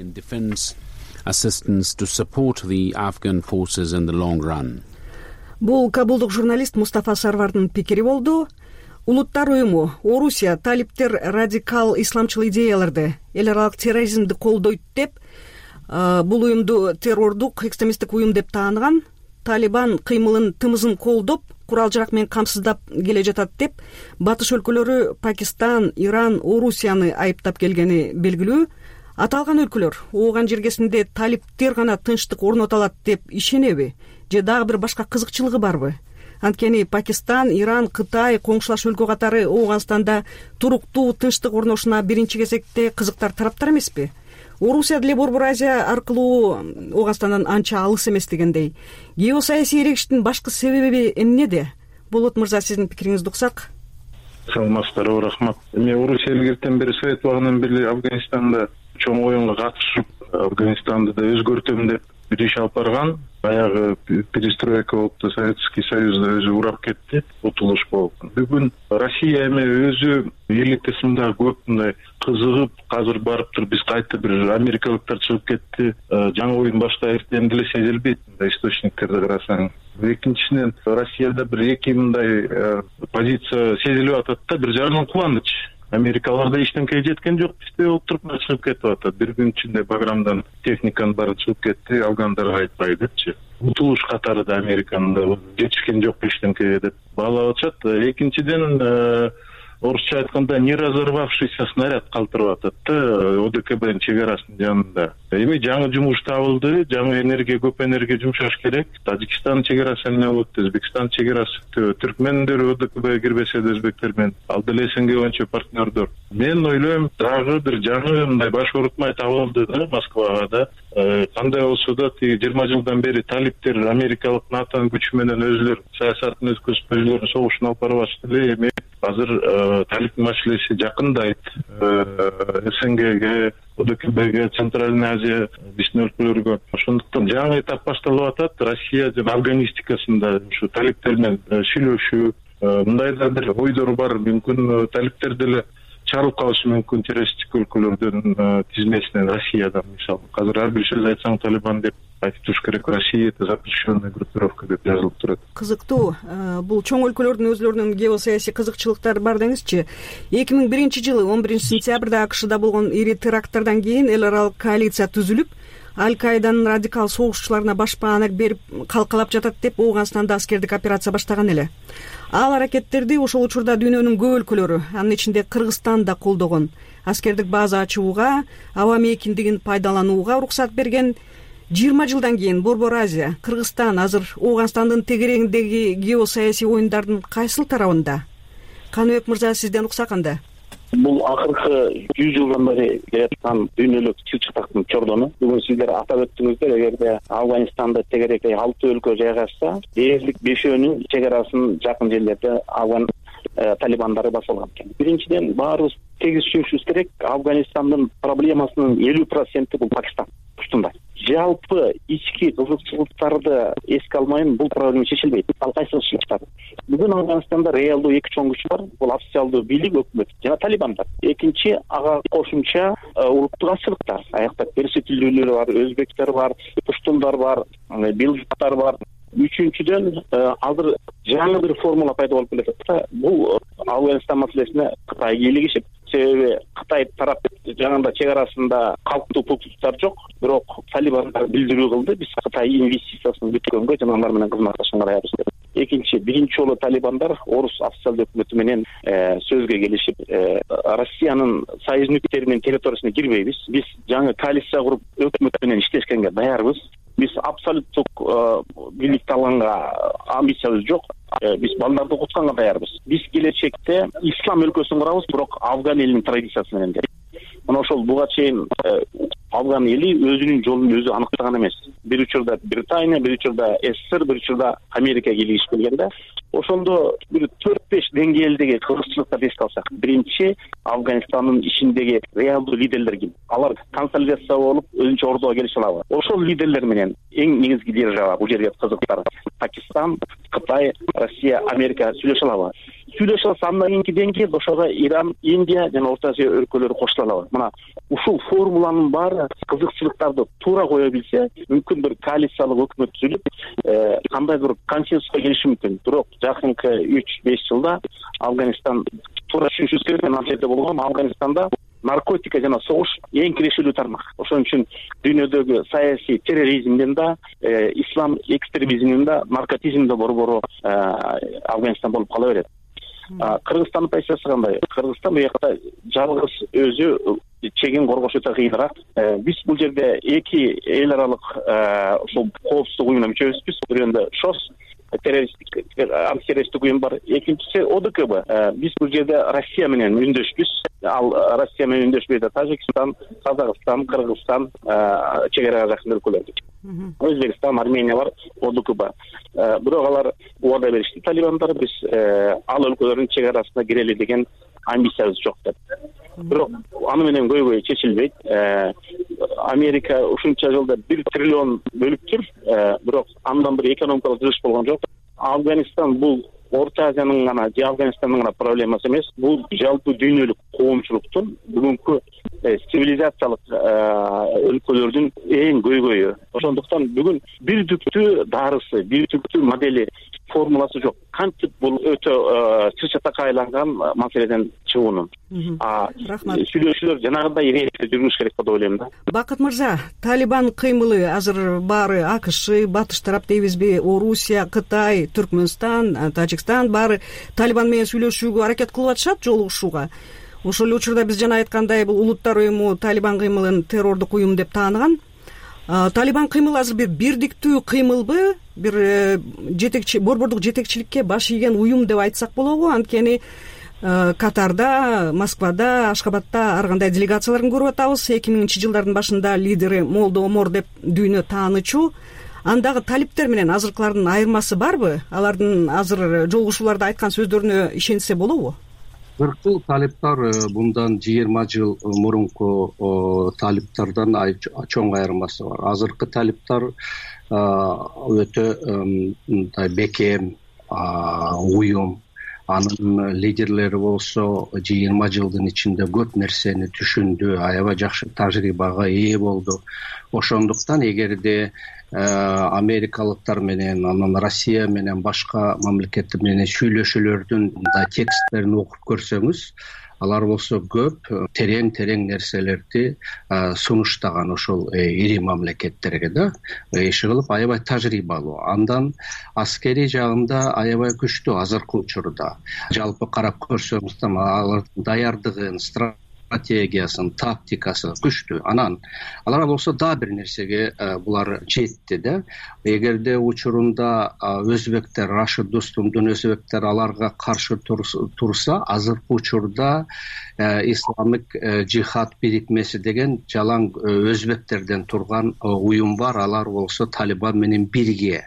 Бул кабулдук журналист Мустафа Сарвардын пикири болду. Улуттар уюму Орусия талиптер радикал исламчыл идеяларды, эл аралык терроризмди колдойт деп, бул уюмду террордук экстремисттик уюм деп тааныган. Талибан кыймылын тымызын колдоп, курал-жарак менен камсыздап келе жатат деп, батыш өлкөлөрү Пакистан, Иран, Орусияны айыптап келгени белгилүү. Аталган өлкөлөр Ооган жергесинде талиптер гана тынчтык орното алат деп ишенеби? Же дагы бир башка кызыкчылыгы барбы? Анткени Пакистан, Иран, Кытай, коңшулаш өлкө катары Ооганстанда туруктуу тынчтык орношуна биринчи кезекте кызыктар тараптар эмеспи? Орусия деле Борбор Азия аркылуу Ооганстандан анча алыс эмес дегендей. Геосаясий эрегиштин башкы себеби эмнеде? Болот мырза, сиздин пикириңизди уксак. Саламатсыздарбы, рахмат. Эми Орусия илгертен бери, Совет убагынан бери Афганистанда чоң оюнга катышып, Афганистанды да өзгөртөм деп бир иш алып барган. Баягы перестройка болупту, Советский Союзда өзү урап кетти, утулуш болуп. Бүгүн Россия эми өзү элитасында көп мындай кызыгып, азыр барыптыр, биз кайта бир америкалыктар чыгып кетти, жаңы оюн баштайбыз деп деле сезилбейт, мындай источниктерди карасаң. Экинчиден, Россияда бир эки мындай позиция сезилип атат да, бир жагынан кубаныч. Америкаларда эчтеке жеткен жок, бизде олтуруп чыгып кетип атат. Бир күн ичинде баграмдан техниканын баары чыгып кетти, алгандарга айтпай депчи. Утулуш катары да Американын да жетишкен жок эчтеке деп баалап атышат. Экинчиден, орусча айтканда не разорвавшийся снаряд калтырып атат да ОДКБнын чегарасынын жанында. Эми жаңы жумуш табылды, жаңы энергия, көп энергия жумшаш керек. Тажикстандын чегарасы эмне болот, Өзбекстандын чегарасы, түркмендер ОДКБге кирбесе да өзбектер менен ал деле СНГ боюнча партнердор. Мен ойлойм, дагы бир жаңы мындай баш оорутмай табылды да Москвага да. Кандай болсо да 20 жылдан бери талиптер америкалык НАТОнун күчү менен өзүлөр саясатын өткөзүп, өзүлөрүнүн согушун алып барып атышты эле. Эми азыр талип маселеси жакындайт СНГге, ОДКБге, Центральный Азия биздин өлкөлөргө. Ошондуктан жаңы этап башталып атат. Россия жана Афганистикасында ушу талиптер менен сүйлөшүү, мындай да бир ойдор бар. Мүмкүн талиптер деле чарылып калышы мүмкүн террористтик өлкөлөрдүн тизмесинен, Россиядан мисалы. Азыр ар бир сөз айтсаң Талибан деп айтып туруш керек. Россия это запрещенная группировка деп жазылып турат. Кызыктуу. Бул чоң өлкөлөрдүн өзлөрүнүн геосаясий кызыкчылыктары бар деңизчи. 2001-жылы 11-сентябрда АКШда болгон ири теракттардан кийин эл аралык коалиция түзүлүп, Аль-Каиданын радикал согушчуларына баш баанак берип калкалап жатат деп Ооганстанда аскердик операция баштаган эле. Ал аракеттерди ошол учурда дүйнөнүн көп өлкөлөрү, анын ичинде Кыргызстан да колдогон. Аскердик база ачууга, аба мейкиндигин пайдаланууга уруксат берген. 20 жылдан кийин Борбор Азия, Кыргызстан азыр Ооганстандын тегерегиндеги геосаясий оюндардын кайсыл тарабында? Каныбек мырза, сизден уксак кандай? Бул акыркы 100 жылдан бери келаткан дүйнөлүк чылчыктактын чордону. Бүгүн сиздер атап өттүңүздөр, эгерде Афганистанда тегеректе 6 өлкө жайгашса, дээрлик 5өөнүн чегарасын жакын жерлерде Афган талибандары басылган экен. Биринчиден, баарыбыз тегиз түшүнүшүбүз керек, Афганистандын проблемасынын 50% бул Пакистан. Ушундай. Жалпы ички кызыкчылыктарды эске алмайын, бул проблема чечилбейт. Ал кайсы чечилет? Бүгүн Афганистанда реалдуу эки чоң күч бар. Бул официалдуу бийлик, өкмөт жана талибандар. Экинчи, ага кошумча улуттук азчылыктар. Аякта перси тилдүүлөр бар, өзбектер бар, пуштундар бар, билдиктар бар. Үчүнчүдөн, азыр жаңы бир формула пайда болуп келатат. Бул Афганистан маселесине Кытай кийлигишип, себеби Кытай тарап жаңында чегарасында калктуу пункттар жок, бирок талибандар билдирүү кылды, биз Кытай инвестициясын бүткөнгө жана алар менен кызматташканга даярбыз деп. Экинчи, биринчи жолу талибандар орус официалдуу өкмөтү менен сөзгө келишип, Россиянын союзниктери менен территориясына кирбейбиз. Биз жаңы коалиция куруп өкмөт менен иштешкенге даярбыз. Биз абсолюттук бийликти алганга амбициябыз жок. Биз балдарды окутканга даярбыз. Биз келечекте ислам өлкөсүн курабыз, бирок Афган элинин традициясы менен деп. Мына ошол буга чейин Афган эли өзүнүн жолун өзү аныктаган эмес. Бир учурда Британия, бир учурда СССР, бир учурда Америка кийлигишип келгенде, ошондо бир 4-5 деңгээлдеги кызыкчылыктарды эске алсак, биринчи Афганистандын ичиндеги реалдуу лидерлер ким? Алар консолидация болуп өзүнчө ордого келише алабы? Ошол лидерлер менен эң негизги держава бул жерге кызыктар. Пакистан, Кытай, Россия, Америка сүйлөшө алабы? Сүйлөшө алса, андан кийинки деңгээл ошого Иран, Индия жана Орто Азия өлкөлөрү кошула алабы? Мына ушул формуланын баары кызыкчылыктарды туура кое билсе, мүмкүн бир коалициялык өкмөт түзүлүп, кандайдыр консенсуска келиши мүмкүн. Бирок жакынкы 3-5 жылда Афганистан туура түшүнүшүбүз керек, ал жерде болгон Афганистанда наркотика жана согуш эң кирешилүү тармак. Ошон үчүн дүйнөдөгү саясий терроризмден да, ислам экстремизминен да, наркотизмден да борбору Афганистан болуп кала берет. Кыргызстандын позициясы кандай? Кыргызстан буякта жалгыз өзү чегин коргош өтө кыйыныраак. Биз бул жерде эки эл аралык ошол коопсуздук уюмуна мүчөбүз. Бирөөндө ШОС, антитеррористтик уюм бар. Экинчиси ОДКБ. Биз бул жерде Россия менен үндөшпүз. Ал Россия менен үндөшпөйдө Тажикстан, Казакстан, Кыргызстан, чегарага жакын өлкөлөр. Өзбекстан, Армения бар, ОДКБ. Бирок алар убада беришти талибандар, биз ал өлкөлөрдүн чегарасына кирели деген амбициябыз жок деп. Бирок аны менен көйгөй чечилбейт. Америка ушунча жылда 1 триллион бөлүптүр, бирок андан бир экономикалык жыгыш болгон жок. Афганистан бул Орто Азиянын гана, же Афганистандын гана проблемасы эмес, бул жалпы дүйнөлүк коомчулуктун бүгүнкү цивилизациялык өлкөлөрдүн эң көйгөйү. Ошондуктан бүгүн бир түптүү дарысы, бир түптүү модели формуласы жок. Кантип бул өтө чыр-чатакка айланган маселеден чыгуунун. Рахмат. Сүйлөшүүлөр жанагындай рейсте жүрүш керек деп ойлойм да. Бакыт мырза, Талибан кыймылы азыр баары АКШ, батыш тарап дейбизби, Орусия, Кытай, Түркмөнстан, Тажикстан баары Талибан менен сүйлөшүүгө аракет кылып атышат, жолугушууга. Ошол эле учурда биз жана айткандай бул Улуттар уюму Талибан кыймылын террордук уюм деп тааныган. Талибан кыймылы азыр бир бирдиктүү кыймылбы, бир жетекчи, борбордук жетекчиликке баш ийген уюм деп айтсак болобу? Анткени Катарда, Москвада, Ашхабадда ар кандай делегацияларын көрүп атабыз. 2000-жылдардын башында лидери Молдо Омор деп дүйнө таанычу. Андагы талиптер менен азыркылардын айырмасы барбы? Алардын азыр жолугушууларда айткан сөздөрүнө ишенсе болобу? Ыркыл талиптар bundan 20 жыл мурунку талиптардан чоң айырмасы бар. Азыркы талиптар өтө бекем уюм. Анын лидерлери болсо 20 жылдын ичинде көп нерсени түшүндү, аябай жакшы тажрыйбага ээ болду. Ошондуктан эгерде америкалыктар менен, анан Россия менен башка мамлекеттер менен сүйлөшүүлөрдүн тексттерин окуп көрсөңүз, алар болсо көп терең нерселерди сунуштаган ошол ири мамлекеттерге да. Иши кылып аябай тажрыйбалуу. Андан аскерий жагында аябай күчтүү азыркы учурда. Жалпы карап көрсөңүз, алардын даярдыгын, стратегиясын, тактикасы күчтүү. Анан алар болсо да бир нерсеге булар жетти да. Эгерде учурунда өзбектер, Рашид Достумдун өзбектер аларга каршы турса, азыркы учурда исламик жихад бирикмеси деген жалаң өзбектерден турган уюм бар. Алар болсо Талибан менен бирге.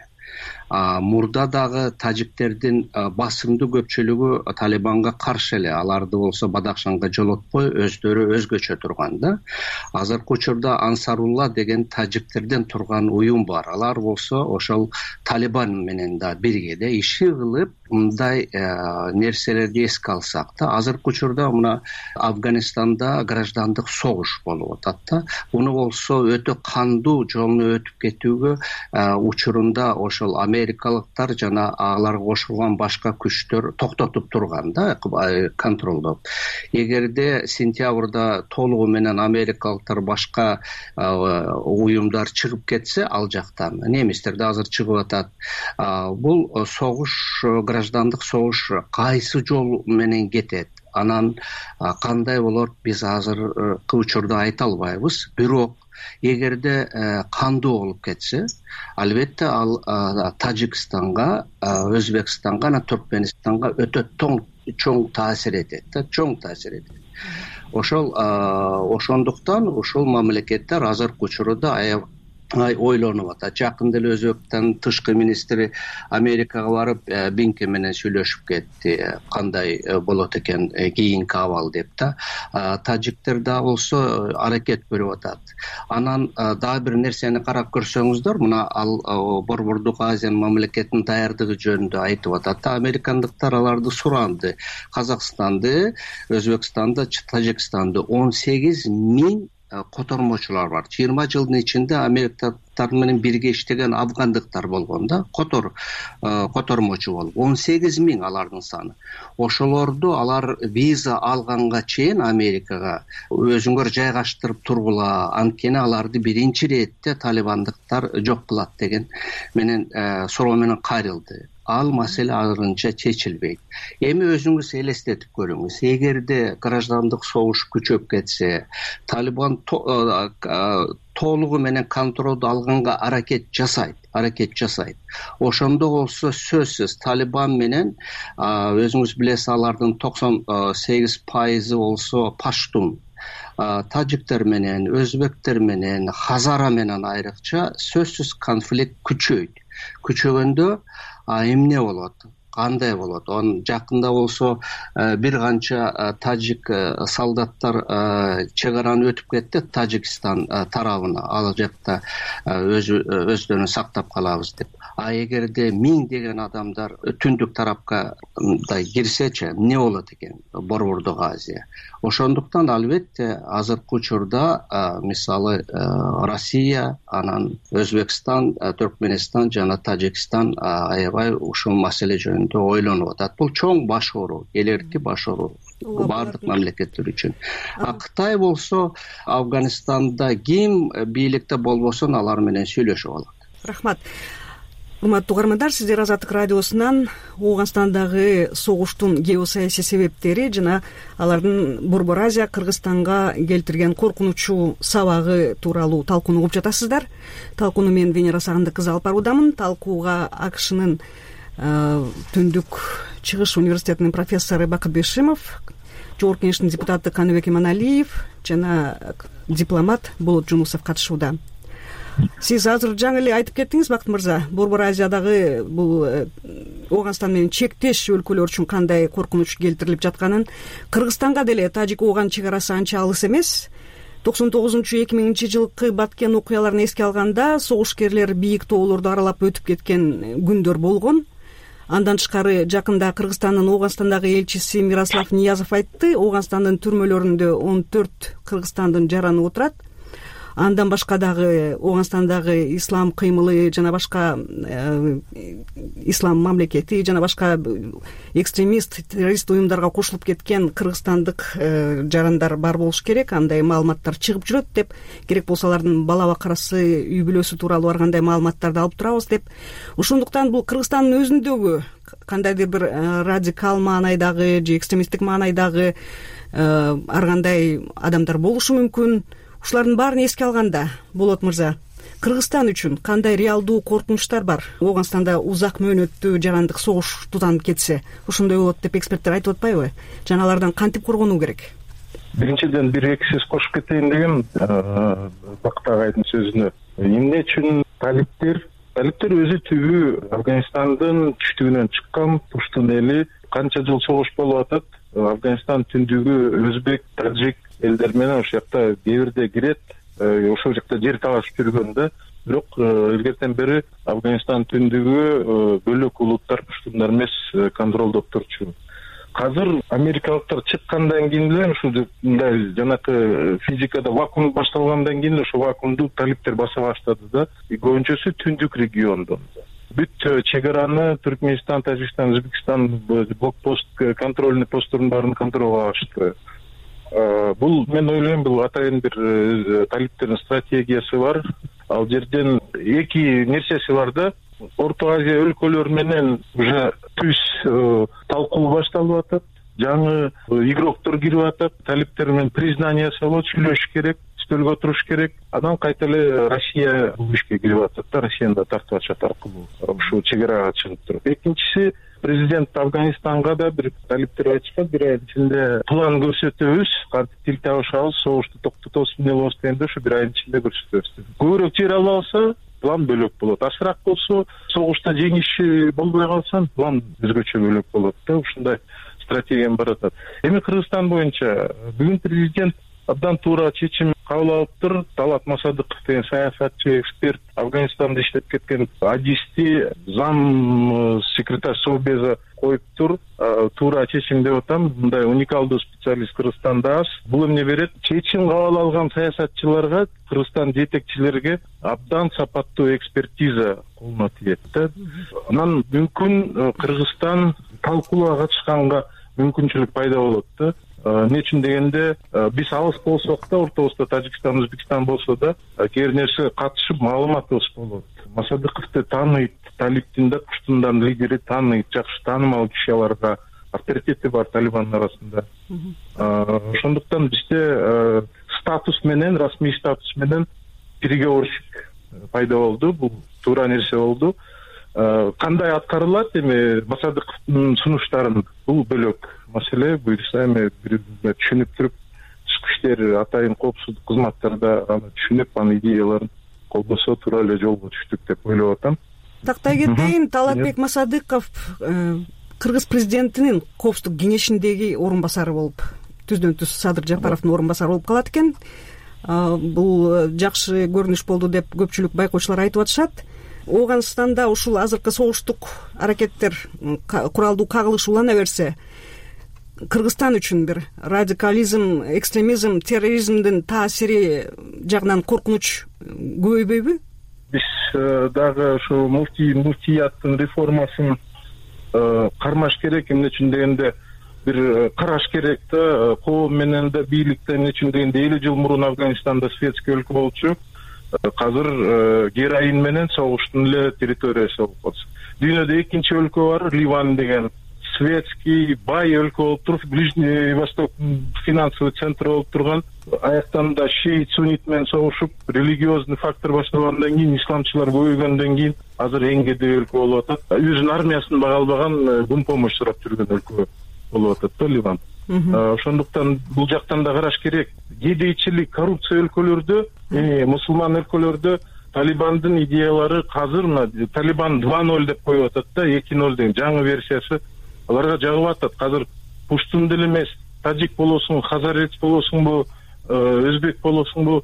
Мурда дагы тажиктердин басымдуу көпчүлүгү Талибанга каршы эле. Аларды болсо Бадахшанга жолотпой өздөрү өзгөчө турган да. Азыркы учурда Ансарулла деген тажиктерден турган уюм бар. Алар болсо ошол Талибан менен да бирге да иши кылып, мындай нерселерди эске алсак да, азыркы учурда мына Афганистанда граждандык согуш болуп атат да. Буну болсо өтө кандуу жолуна өтүп кетүүгө учурунда ошол америкалыктар жана аларга кошулган башка күчтөр токтотуп турган да, контролдоп. Эгерде сентябрда толугу менен америкалыктар башка уюмдар чыгып кетсе, ал жактан немистер да азыр чыгып атат. Бул согуш, граждандык согуш кайсы жол менен кетет? Анан кандай болот, биз азыркы учурда айта албайбыз. Бирок эгерде кандуу болуп кетсе, албетте ал Тажикстанга, Өзбекстанга, Түркменистанга өтө чоң таасир этет да, чоң таасир этет. Ошондуктан ушул мамлекеттер азыркы учурда ойлонуп атат. Жакында эле Өзбекстан тышкы министри Америкага барып, Бинкен менен сүйлөшүп кетти. Кандай болот экен кийинки абал деп да. Тажиктер да болсо аракет көрүп атат. Анан дагы бир нерсени карап көрсөңүздөр, мына ал Борбордук Азия мамлекетинин даярдыгы жөнүндө айтып атат. Американдыктар аларды суранды. Казакстанды, Өзбекстанды, Тажикстанды 18 000 котормочулар бар. 20 жылдын ичинде америкалыктар менен бирге иштеген афгандыктар болгон да, котормочу болуп. 18 000 алардын саны. Ошолорду алар виза алганга чейин Америкага өзүңөр жайгаштырып тургула, анткени аларды биринчи иретте талибандыктар жок кылат деген менен суроо менен кайрылды. Ал маселе азырынча чечилбейт. Эми өзүңүз элестетип көрүңүз. Эгерде граждандык согуш күчөп кетсе, Талибан толугу менен контролду алганга аракет жасайт. Ошондо болсо сөзсүз Талибан менен өзүңүз билесиз, алардын 98% болсо паштун. Тажиктер менен, өзбектер менен, хазара менен айрыкча сөзсүз конфликт күчөйт. Күчөгөндө эмне болот? Кандай болот? Жакында болсо бир канча тажик солдаттар чегараны өтүп кетти Тажикстан тарабына. Ал жакта өздөрүн сактап калабыз деп. А эгерде миңдеген адамдар түндүк тарапка мындай кирсечи эмне болот экен Борбордук Азия? Ошондуктан албетте азыркы учурда мисалы Россия, анан Өзбекстан, Түркмөнстан жана Тажикстан аябай ушул маселе жөнүндө ойлонуп атат. Бул чоң баш оору, келерки баш оору баардык мамлекеттер үчүн. Кытай болсо Афганистанда ким бийликте болбосун алар менен сүйлөшүп алат. Рахмат. Урматтуу угармандар, сиздер Азаттык радиосунан Ооганстандагы согуштун геосаясий себептери жана алардын Борбор Азия, Кыргызстанга келтирген коркунучу сабагы тууралуу талкууну угуп жатасыздар. Талкууну мен Венера Сагындык кызы алып баруудамын. Талкууга АКШнын Түндүк Чыгыш университетинин профессору Бакыт Бешимов, Жогорку Кеңештин депутаты Каныбек Иманалиев жана дипломат Болот Жунусов катышууда. Сиз азыр жаңы эле айтып кеттиңиз, Бакыт мырза, Борбор Азиядагы бул Ооганстан менен чектеш өлкөлөр үчүн кандай коркунуч келтирилип жатканын, Кыргызстанга деле Тажик-Ооган чек арасы анча алыс эмес. 99-2000 жылкы Баткен окуяларын эске алганда согушкерлер бийик тоолорду аралап өтүп кеткен күндөр болгон. Андан тышкары жакында Кыргызстандын Ооганстандагы элчиси Мирослав Ниязов айтты, Ооганстандын түрмөлөрүндө 14 Кыргызстандын жараны отурат. Андан башка дагы Ооганстандагы ислам кыймылы жана башка ислам мамлекети жана башка экстремист, террорист уюмдарга кошулуп кеткен кыргызстандык жарандар бар болуш керек. Андай маалыматтар чыгып жүрөт деп, керек болсо алардын бала бакырасы, үй бүлөсү тууралуу ар кандай маалыматтарды алып турабыз деп. Ошондуктан бул Кыргызстандын өзүндөгү кандайдыр бир радикал маанайдагы же экстремисттик маанайдагы ар кандай адамдар болушу мүмкүн. Ушулардын баарын эске алганда, Болот мырза, Кыргызстан үчүн кандай реалдуу коркунучтар бар? Ооганстанда узак мөөнөттүү жарандык согуш тутанып кетсе, ошондой болот деп эксперттер айтып атпайбы? Жана алардан кантип коргонуу керек? Биринчиден бир-эки сөз кошуп кетейин дегем Бакыт агайдын сөзүнө. Эмне үчүн талиптер өзү түбү Афганистандын түштүгүнөн чыккан пуштун эли, канча жыл согуш болуп атат. Афганистан түндүгү өзбек, тажик элдер менен ошол жакта кээ бирде кирет, ошол жакта жер талашып жүргөн да. Бирок илгертен бери Афганистан түндүгү бөлөк улуттар, пуштундар эмес контролдоп турчу. Азыр америкалыктар чыккандан кийин эле ушундай жанакы физикада вакуум башталгандан кийин ошол вакуумду талиптер баса баштады да. Көбүнчөсү түндүк региондон. Бүт чек араны Түркмөнстан, Тажикстан, Өзбекстан блокпост, контрольный посттун баарын контролго алышты. Бул мен ойлойм, бул атайын бир талиптердин стратегиясы бар. Ал жерден эки нерсеси бар да. Орто Азия өлкөлөрү менен уже түз талкуу башталып атат. Жаңы игроктор кирип атат. Талиптер менен признаниясы болот, сүйлөшүш керек, стөлгө отуруш керек. Анан кайта эле Россия бул ишке кирип атат да. Россияны да тартып атышат аркылуу ушул чек арага чыгып туруп. Экинчиси, президент Афганистанга да бир талиптер айтышкан, бир айдын ичинде план көрсөтөбүз, кантип тил табышабыз, согушту токтотобуз, эмне болобуз дегенде ошо бир айдын ичинде көрсөтөбүз. Көбүрөөк жер ала алса, план бөлөк болот. Азыраак болсо, согушта жеңиши болбой калса, план өзгөчө бөлөк болот да. Ушундай стратегия бар атат. Эми Кыргызстан боюнча бүгүн президент абдан туура чечим кабыл алыптыр. Талат Масадыков деген саясатчы, эксперт, Афганистанда иштеп кеткен адисти зам секретарь Совбеза коюптур. Туура чечим деп атам. Мындай уникалдуу специалист Кыргызстанда аз. Бул эмне берет? Чечим кабыл алган саясатчыларга, Кыргызстан жетекчилерге абдан сапаттуу экспертиза колуна тиет да. Анан мүмкүн Кыргызстан талкууга катышканга мүмкүнчүлүк пайда болот да. Эмне үчүн дегенде, биз алыс болсок да, ортобузда Тажикстан, Өзбекстан болсо да, кээ бир нерсе катышып маалыматыбыз болот. Масадыковду тааныйт, талиптин да, пуштундан лидери тааныйт, жакшы таанымал киши, аларга авторитети бар Талибандын арасында. Ошондуктан бизде статус менен, расмий статус менен переговорщик пайда болду. Бул туура нерсе болду. Кандай аткарылат эми Масадыковдун сунуштарын, бул бөлөк маселе. Буюрса эми бири-бирине түшүнүп туруп, тышкы иштер атайын коопсуздук кызматтарда аны түшүнүп, анын идеяларын колдосо туура эле жолго түштүк деп ойлоп атам. Тактай кетейин, Талапбек Масадыков Кыргыз президентинин коопсуздук кеңешиндеги орун басары болуп, түздөн түз Садыр Жапаровдун орун басары болуп калат экен. Бул жакшы көрүнүш болду деп көпчүлүк байкоочулар айтып атышат. Ооганстанда ушул азыркы согуштук аракеттер куралдуу кагылыш улана берсе, Кыргызстан үчүн бир радикализм, экстремизм, терроризмдин таасири жагынан коркунуч көбөйбөйбү? Биз дагы ушу муфтияттын реформасын кармаш керек. Эмне үчүн дегенде бир караш керек да, коом менен да бийликте. Эмне үчүн дегенде 50 жыл мурун Афганистанда светский өлкө болчу. Азыр героин менен согуштун эле территориясы болуп атат. Дүйнөдө экинчи өлкө бар, Ливан деген. Светский бай өлкө болуп туруп, Ближний Восток финансовый центр болуп турган. Аяктан да шиит, суннит менен согушуп, религиозный фактор башталгандан кийин, исламчылар көбөйгөндөн кийин азыр эң кедей өлкө болуп атат. Өзүнүн армиясын бага албаган, күн помощь сурап жүргөн өлкө болуп атат да Ливан. Ошондуктан бул жактан да караш керек. Кедейчилик, коррупция өлкөлөрдө, мусулман өлкөлөрдө Талибандын идеялары азыр мына Талибан 2.0 деп коюп атат да, 2.0 деген жаңы версиясы аларга жагып атат. Азыр пуштун деле эмес, тажик болосуң, хазарец болосуңбу, өзбек болосуңбу,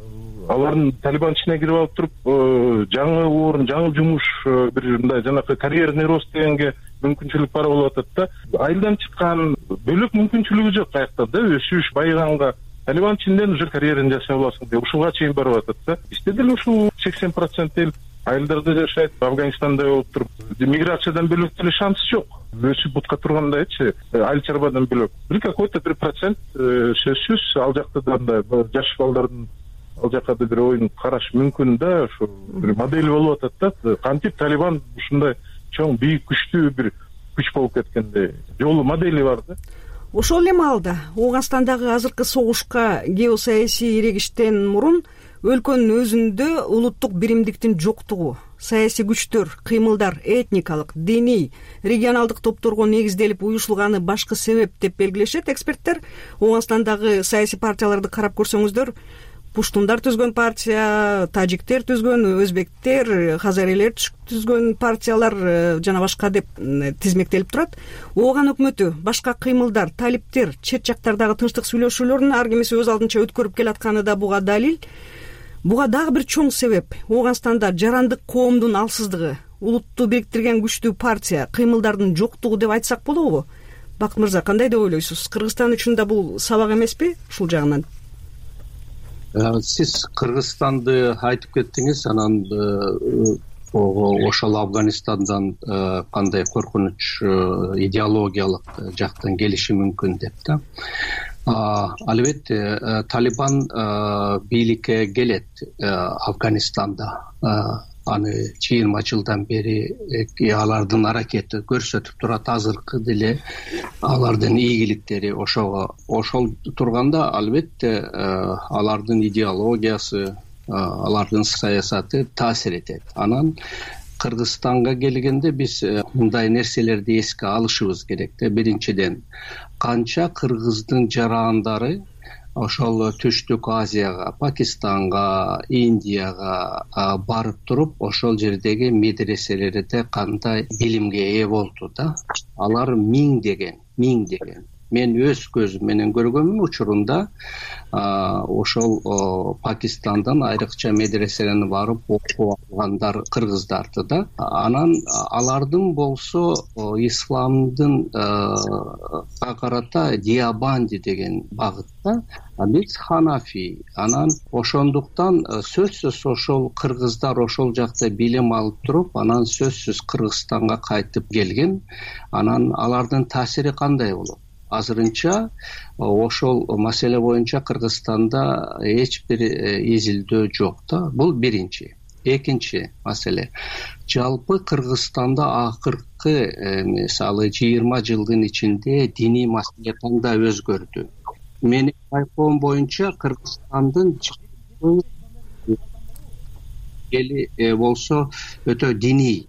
алардын Талибан ичине кирип алып туруп, жаңы орун, жаңы жумуш, бир мындай жанакы карьерный рост дегенге мүмкүнчүлүк бар болуп атат да. Айылдан чыккан бөлөк мүмкүнчүлүгү жок каякта да, өсүш, байыганга. Талибан ичинен уже карьераны жасай аласың деп ушуга чейин барып атат да. Бизде деле ушул 80% эл айылдарда жашайт, Афганистанда болуп туруп, миграциядан бөлөк деле шанс жок. Өсүп бутка тургандайчы, айыл чарбадан бөлөк. Бир какой-то бир процент сөзсүз ал жакта да мындай жаш балдардын ал жака да бир оюн караш мүмкүн да, ошо бир модель болуп атат да. Кантип Талибан ушундай чоң, бийик, күчтүү бир күч болуп кеткенде жолу, модели бар да. Ошол эле маалда Ооганстандагы азыркы согушка геосаясий ирегиштен мурун өлкөнүн өзүндө улуттук биримдиктин жоктугу, саясий күчтөр, кыймылдар, этникалык, диний, регионалдык топторго негизделип уюшулганы башкы себеп деп белгилешет эксперттер. Ооганстандагы саясий партияларды карап көрсөңүздөр, пуштундар түзгөн партия, тажиктер түзгөн, өзбектер, хазарилер түзгөн партиялар жана башка деп тизмектелип турат. Ооган өкмөтү башка кыймылдар, талиптер, чет жактардагы тынчтык сүйлөшүүлөрүн ар кимиси өз алдынча өткөрүп келатканы да буга далил. Буга дагы бир чоң себеп Ооганстанда жарандык коомдун алсыздыгы, улутту бириктирген күчтүү партия, кыймылдардын жоктугу деп айтсак болобу? Бакыт мырза, кандай деп ойлойсуз? Кыргызстан үчүн да бул сабак эмеспи ушул жагынан? Сиз Кыргызстанды айтып кеттиңиз, анан ошол Афганистандан кандай коркунуч идеологиялык жактан келиши мүмкүн деп да. Албетте Талибан бийликке келет Афганистанда. Аны 20 жылдан бери алардын аракети көрсөтүп турат, азыркы деле алардын ийгиликтери ошол турганда албетте алардын идеологиясы, алардын саясаты таасир этет. Анан Кыргызстанга келгенде биз мындай нерселерди эске алышыбыз керек да. Биринчиден, канча кыргыздын жарандары ошол Түштүк Азияга, Пакистанга, Индияга барып туруп, ошол жердеги медреселерде кандай билимге ээ болду да. Алар миңдеген. Мен өз көзүм менен көргөнмүн учурунда ошол Пакистандан айрыкча медреселерге барып окуп алгандар кыргыздарды да. Анан алардын болсо исламдын карата Диабанди деген багытта, биз Ханафи. Анан ошондуктан сөзсүз ошол кыргыздар ошол жакта билим алып туруп, анан сөзсүз Кыргызстанга кайтып келген. Анан алардын таасири кандай болот? Азырынча ошол маселе боюнча Кыргызстанда эч бир изилдөө жок да. Бул биринчи. Экинчи маселе. Жалпы Кыргызстанда акыркы мисалы 20 жылдын ичинде диний маселе кандай өзгөрдү? Менин байкоом боюнча Кыргызстандын эли болсо өтө диний,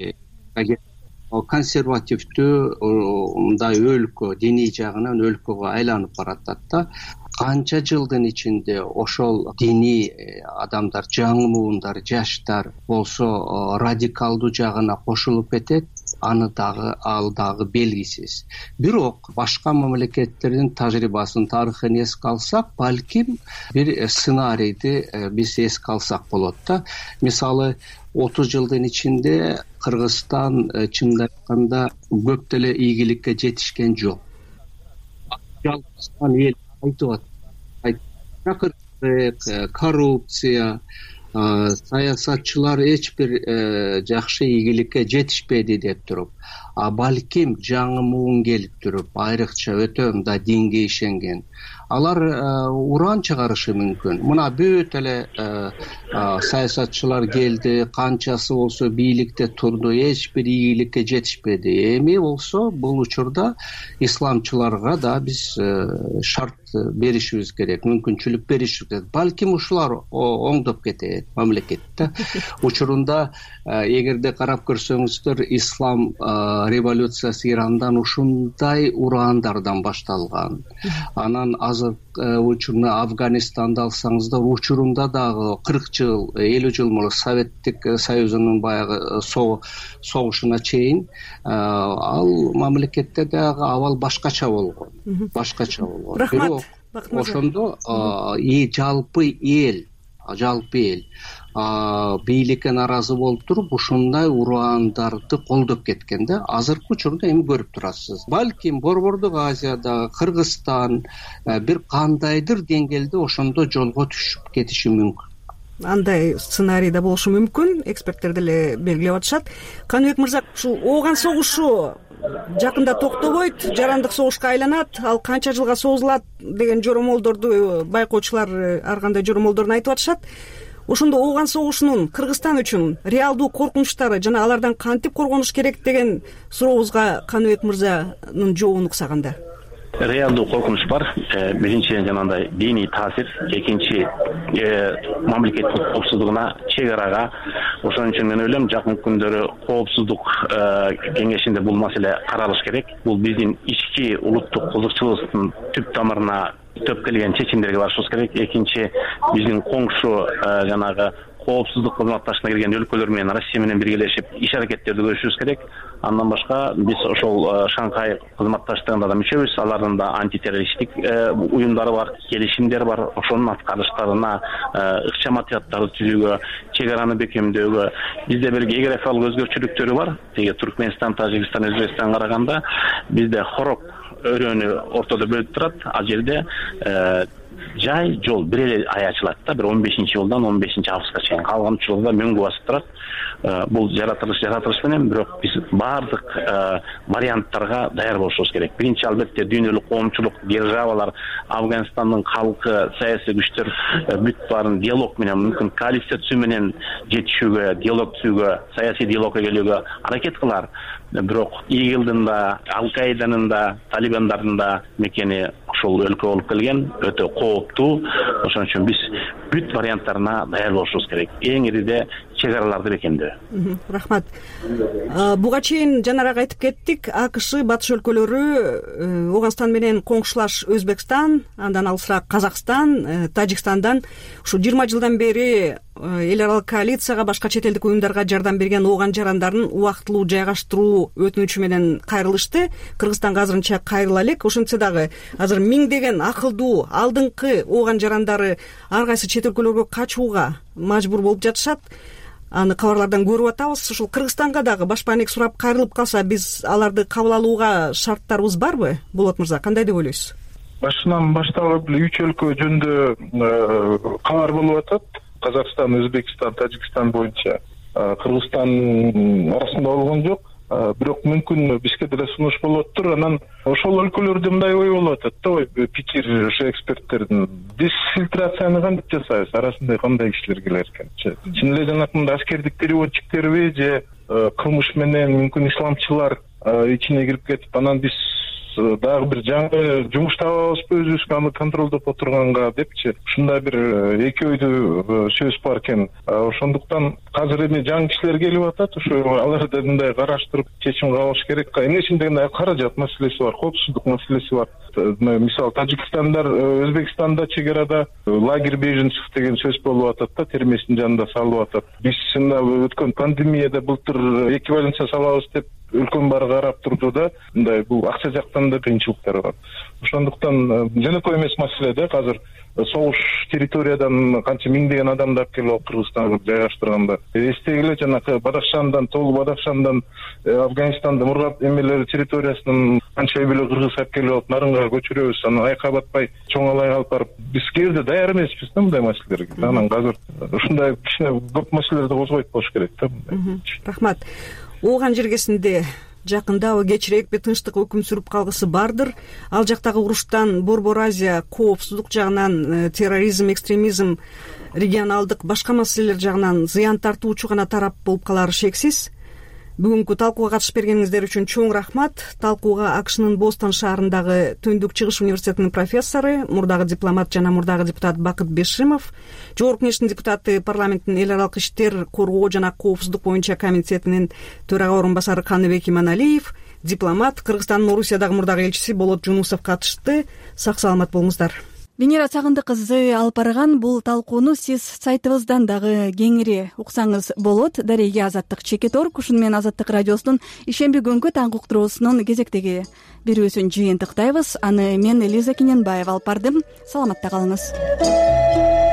консервативдүү мындай өлкө, диний жагынан өлкөгө айланып баратат да. Канча жылдын ичинде ошол диний адамдар, жаңы муундар, жаштар болсо радикалдуу жагына кошулуп кетет. ал дагы белгисиз. Бирок башка мамлекеттердин тажрыйбасын, тарыхын эске алсак, балким бир сценарийди биз эске алсак болот да. Мисалы 30 жылдын ичинде Кыргызстан чындап айтканда көп деле ийгиликке жетишкен жок. Жалпыстан эл айтып атат. Коррупция, саясатчылар эч бир жакшы ийгиликке жетишпеди деп туруп, балким жаңы муун келип туруп, айрыкча өтө мындай динге ишенген, алар уран чыгарышы мүмкүн. Мына бүт эле саясатчылар келди, канчасы болсо бийликте турду, эч бир ийгиликке жетишпеди. Эми болсо бул учурда исламчыларга да биз шарт беришибиз керек, мүмкүнчүлүк беришибиз керек. Балким ушулар оңдоп кетет мамлекетте. Учурунда эгерде карап көрсөңүздөр, ислам революциясы Ирандан ушундай ураандардан башталган. Анан азыр учурунда Афганистанда алсаңыздар, учурунда дагы 40 жыл, 50 жыл мурун Советтик Союзунун баягы согушуна чейин ал мамлекетте дагы абал башкача болгон. Бирок ошондо жалпы эл бийликке наразы болуп туруп ушундай ураандарды колдоп кеткен да. Азыркы учурда эми көрүп турасыз. Балким Борбордук Азияда, Кыргызстан бир кандайдыр деңгээлде ошондо жолго түшүп кетиши мүмкүн. Андай сценарий да болушу мүмкүн, эксперттер деле белгилеп атышат. Каныбек мырза, ушул ооган согушу жакында токтобойт, жарандык согушка айланат, ал канча жылга созулат деген жоромолдорду байкоочулар ар кандай жоромолдорун айтып атышат. Ошондо ооган согушунун Кыргызстан үчүн реалдуу коркунучтары жана алардан кантип коргонуш керек деген сурообузга Каныбек мырзанын жообун уксаганда. Реалдуу коркунуч бар. Биринчиден жанагындай диний таасир, экинчи мамлекеттин коопсуздугуна, чек арага. Ошон үчүн мен ойлойм, жакын күндөрү коопсуздук кеңешинде бул маселе каралыш керек. Бул биздин ички улуттук кызыкчылыгыбыздын түп тамырына төп келген чечимдерге барышыбыз керек. Экинчи, биздин коңшу жанагы коопсуздук кызматташына кирген өлкөлөр менен Россия менен биргелешип иш аракеттерди көрүшүбүз керек. Андан башка биз ошол Шанхай кызматташтыгында да мүчөбүз. Алардын да антитеррористтик уюмдары бар, келишимдер бар. Ошонун аткарыштарына ыкчам-атыяттарды түзүүгө, чек араны бекемдөөгө бизде бир географиялык өзгөчөлүктөрү бар. Теге Туркменстан, Тажикстан, Өзбекстанга караганда бизде хорок өрөөнү ортодо бөлүп турат. Ал жерде жай жол бир эле ай ачылат да, бир 15-жолдан 15-августка чейин. Калган учурда мөңгү басып турат. Бул жаратылыш менен, бирок биз баардык варианттарга даяр болушубуз керек. Биринчи албетте дүйнөлүк коомчулук, державалар, Афганистандын халкы, саясий күчтөр бүт баарын диалог менен, мүмкүн коалиция түзүү менен жетишүүгө, диалог түзүүгө, саясий диалогко келүүгө аракет кылар. Бирок ИГИЛдин да, Ал-Каиданын да, Талибандардын да мекени ушул өлкө болуп келген, өтө кооптуу. Ошон үчүн биз бүт варианттарына даяр болушубуз керек. Эң ириде чек араларды бекемдөө. Рахмат. Буга чейин жанараак айтып кеттик, АКШ батыш өлкөлөрү Ооганстан менен коңшулаш Өзбекстан, андан алысыраак Казакстан, Тажикстандан ушу 20 жылдан бери эл аралык коалицияга, башка чет элдик уюмдарга жардам берген ооган жарандарын убактылуу жайгаштыруу өтүнүчү менен кайрылышты. Кыргызстанга азырынча кайрыла элек. Ошентсе дагы азыр миңдеген акылдуу алдыңкы ооган жарандары ар кайсы чет өлкөлөргө качууга мажбур болуп жатышат. Аны кабарлардан көрүп атабыз. Ушул Кыргызстанга дагы башпаанек сурап кайрылып калса, биз аларды кабыл алууга шарттарыбыз барбы? Болот мырза, кандай деп ойлойсуз? Башынан башталып 3 өлкө жөнүндө кабар болуп атат. Казакстан, Өзбекстан, Тажикстан боюнча. Кыргызстан арасында болгон жок. Бирок мүмкүн бизге деле сунуш болуп атыптыр. Анан ошол өлкөлөрдө мындай ой болуп атат да, пикир ошо эксперттердин. Биз фильтрацияны кантип жасайбыз? Арасында кандай кишилер келер экен? Чын эле жанагындай аскердик переводчиктерби же кылмыш менен мүмкүн исламчылар ичине кирип кетип, анан биз дагы бир жаңы жумуш табабызбы өзүбүзгө аны контролдоп отурганга депчи ушундай бир эки ойдуу сөз бар экен. Ошондуктан азыр эми жаңы кишилер келип атат, ошо аларды мындай караштырып чечим кабыш керек. Эмне дегенде каражат маселеси бар, коопсуздук маселеси бар. Мисалы Тажикстандар Өзбекстанда чек лагерь беженцев деген сөз болуп атат да, термесинин жанында салып атат. Биз өткөн пандемияда былтыр эквиваленция салабыз деп өлкөнүн баары карап турду да, мындай бул акча жактан да кыйынчылыктар бар. Ошондуктан жөнөкөй эмес маселе да, азыр согуш территориядан канча миңдеген адамды алып келип Кыргызстанга жайгаштырганда. Эстегиле жанакы Бадахшандан, Толу Бадахшандан, Афганистанда мургап эмелери территориясынан канча үй бүлө кыргыз алып келип алып нарынга көчүрөбүз, аны айка батпай чоңалай алып барып, биз кээде даяр эмеспиз да мындай маселелерге. Анан азыр ушундай кичине көп маселелерди козгойт болуш керек да. Рахмат. Ооган жергесинде жакында кечирээкпи тынчтык өкүм сүрүп калгысы бардыр. Ал жактагы уруштан Борбор Азия коопсуздук жагынан, терроризм, экстремизм, регионалдык башка маселелер жагынан зыян тартуучу гана тарап болуп калары шексиз. Бүгүнкү талкууга катышып бергениңиздер үчүн чоң рахмат. Талкууга АКШнын Бостон шаарындагы Түндүк Чыгыш университетинин профессору, мурдагы дипломат жана мурдагы депутат Бакыт Бешимов, Жогорку Кеңештин депутаты, парламенттин эл аралык иштер, коргоо жана коопсуздук боюнча комитетинин төрага орун басары Каныбек Иманалиев, дипломат, Кыргызстандын Орусиядагы мурдагы элчиси Болот Жунусов катышты. Сак саламат болуңуздар. Венера Сагындык кызы алып барган бул талкууну сиз сайтыбыздан дагы кеңири уксаңыз болот. Дареге Азаттык Чекетор, Кушун менен Азаттык радиосунун ишемби күнгү таңкы уктуруусунун кезектеги бирүүсүн жыйынтыктайбыз. Аны мен Элиза Кененбаева алып бардым. Саламатта калыңыз.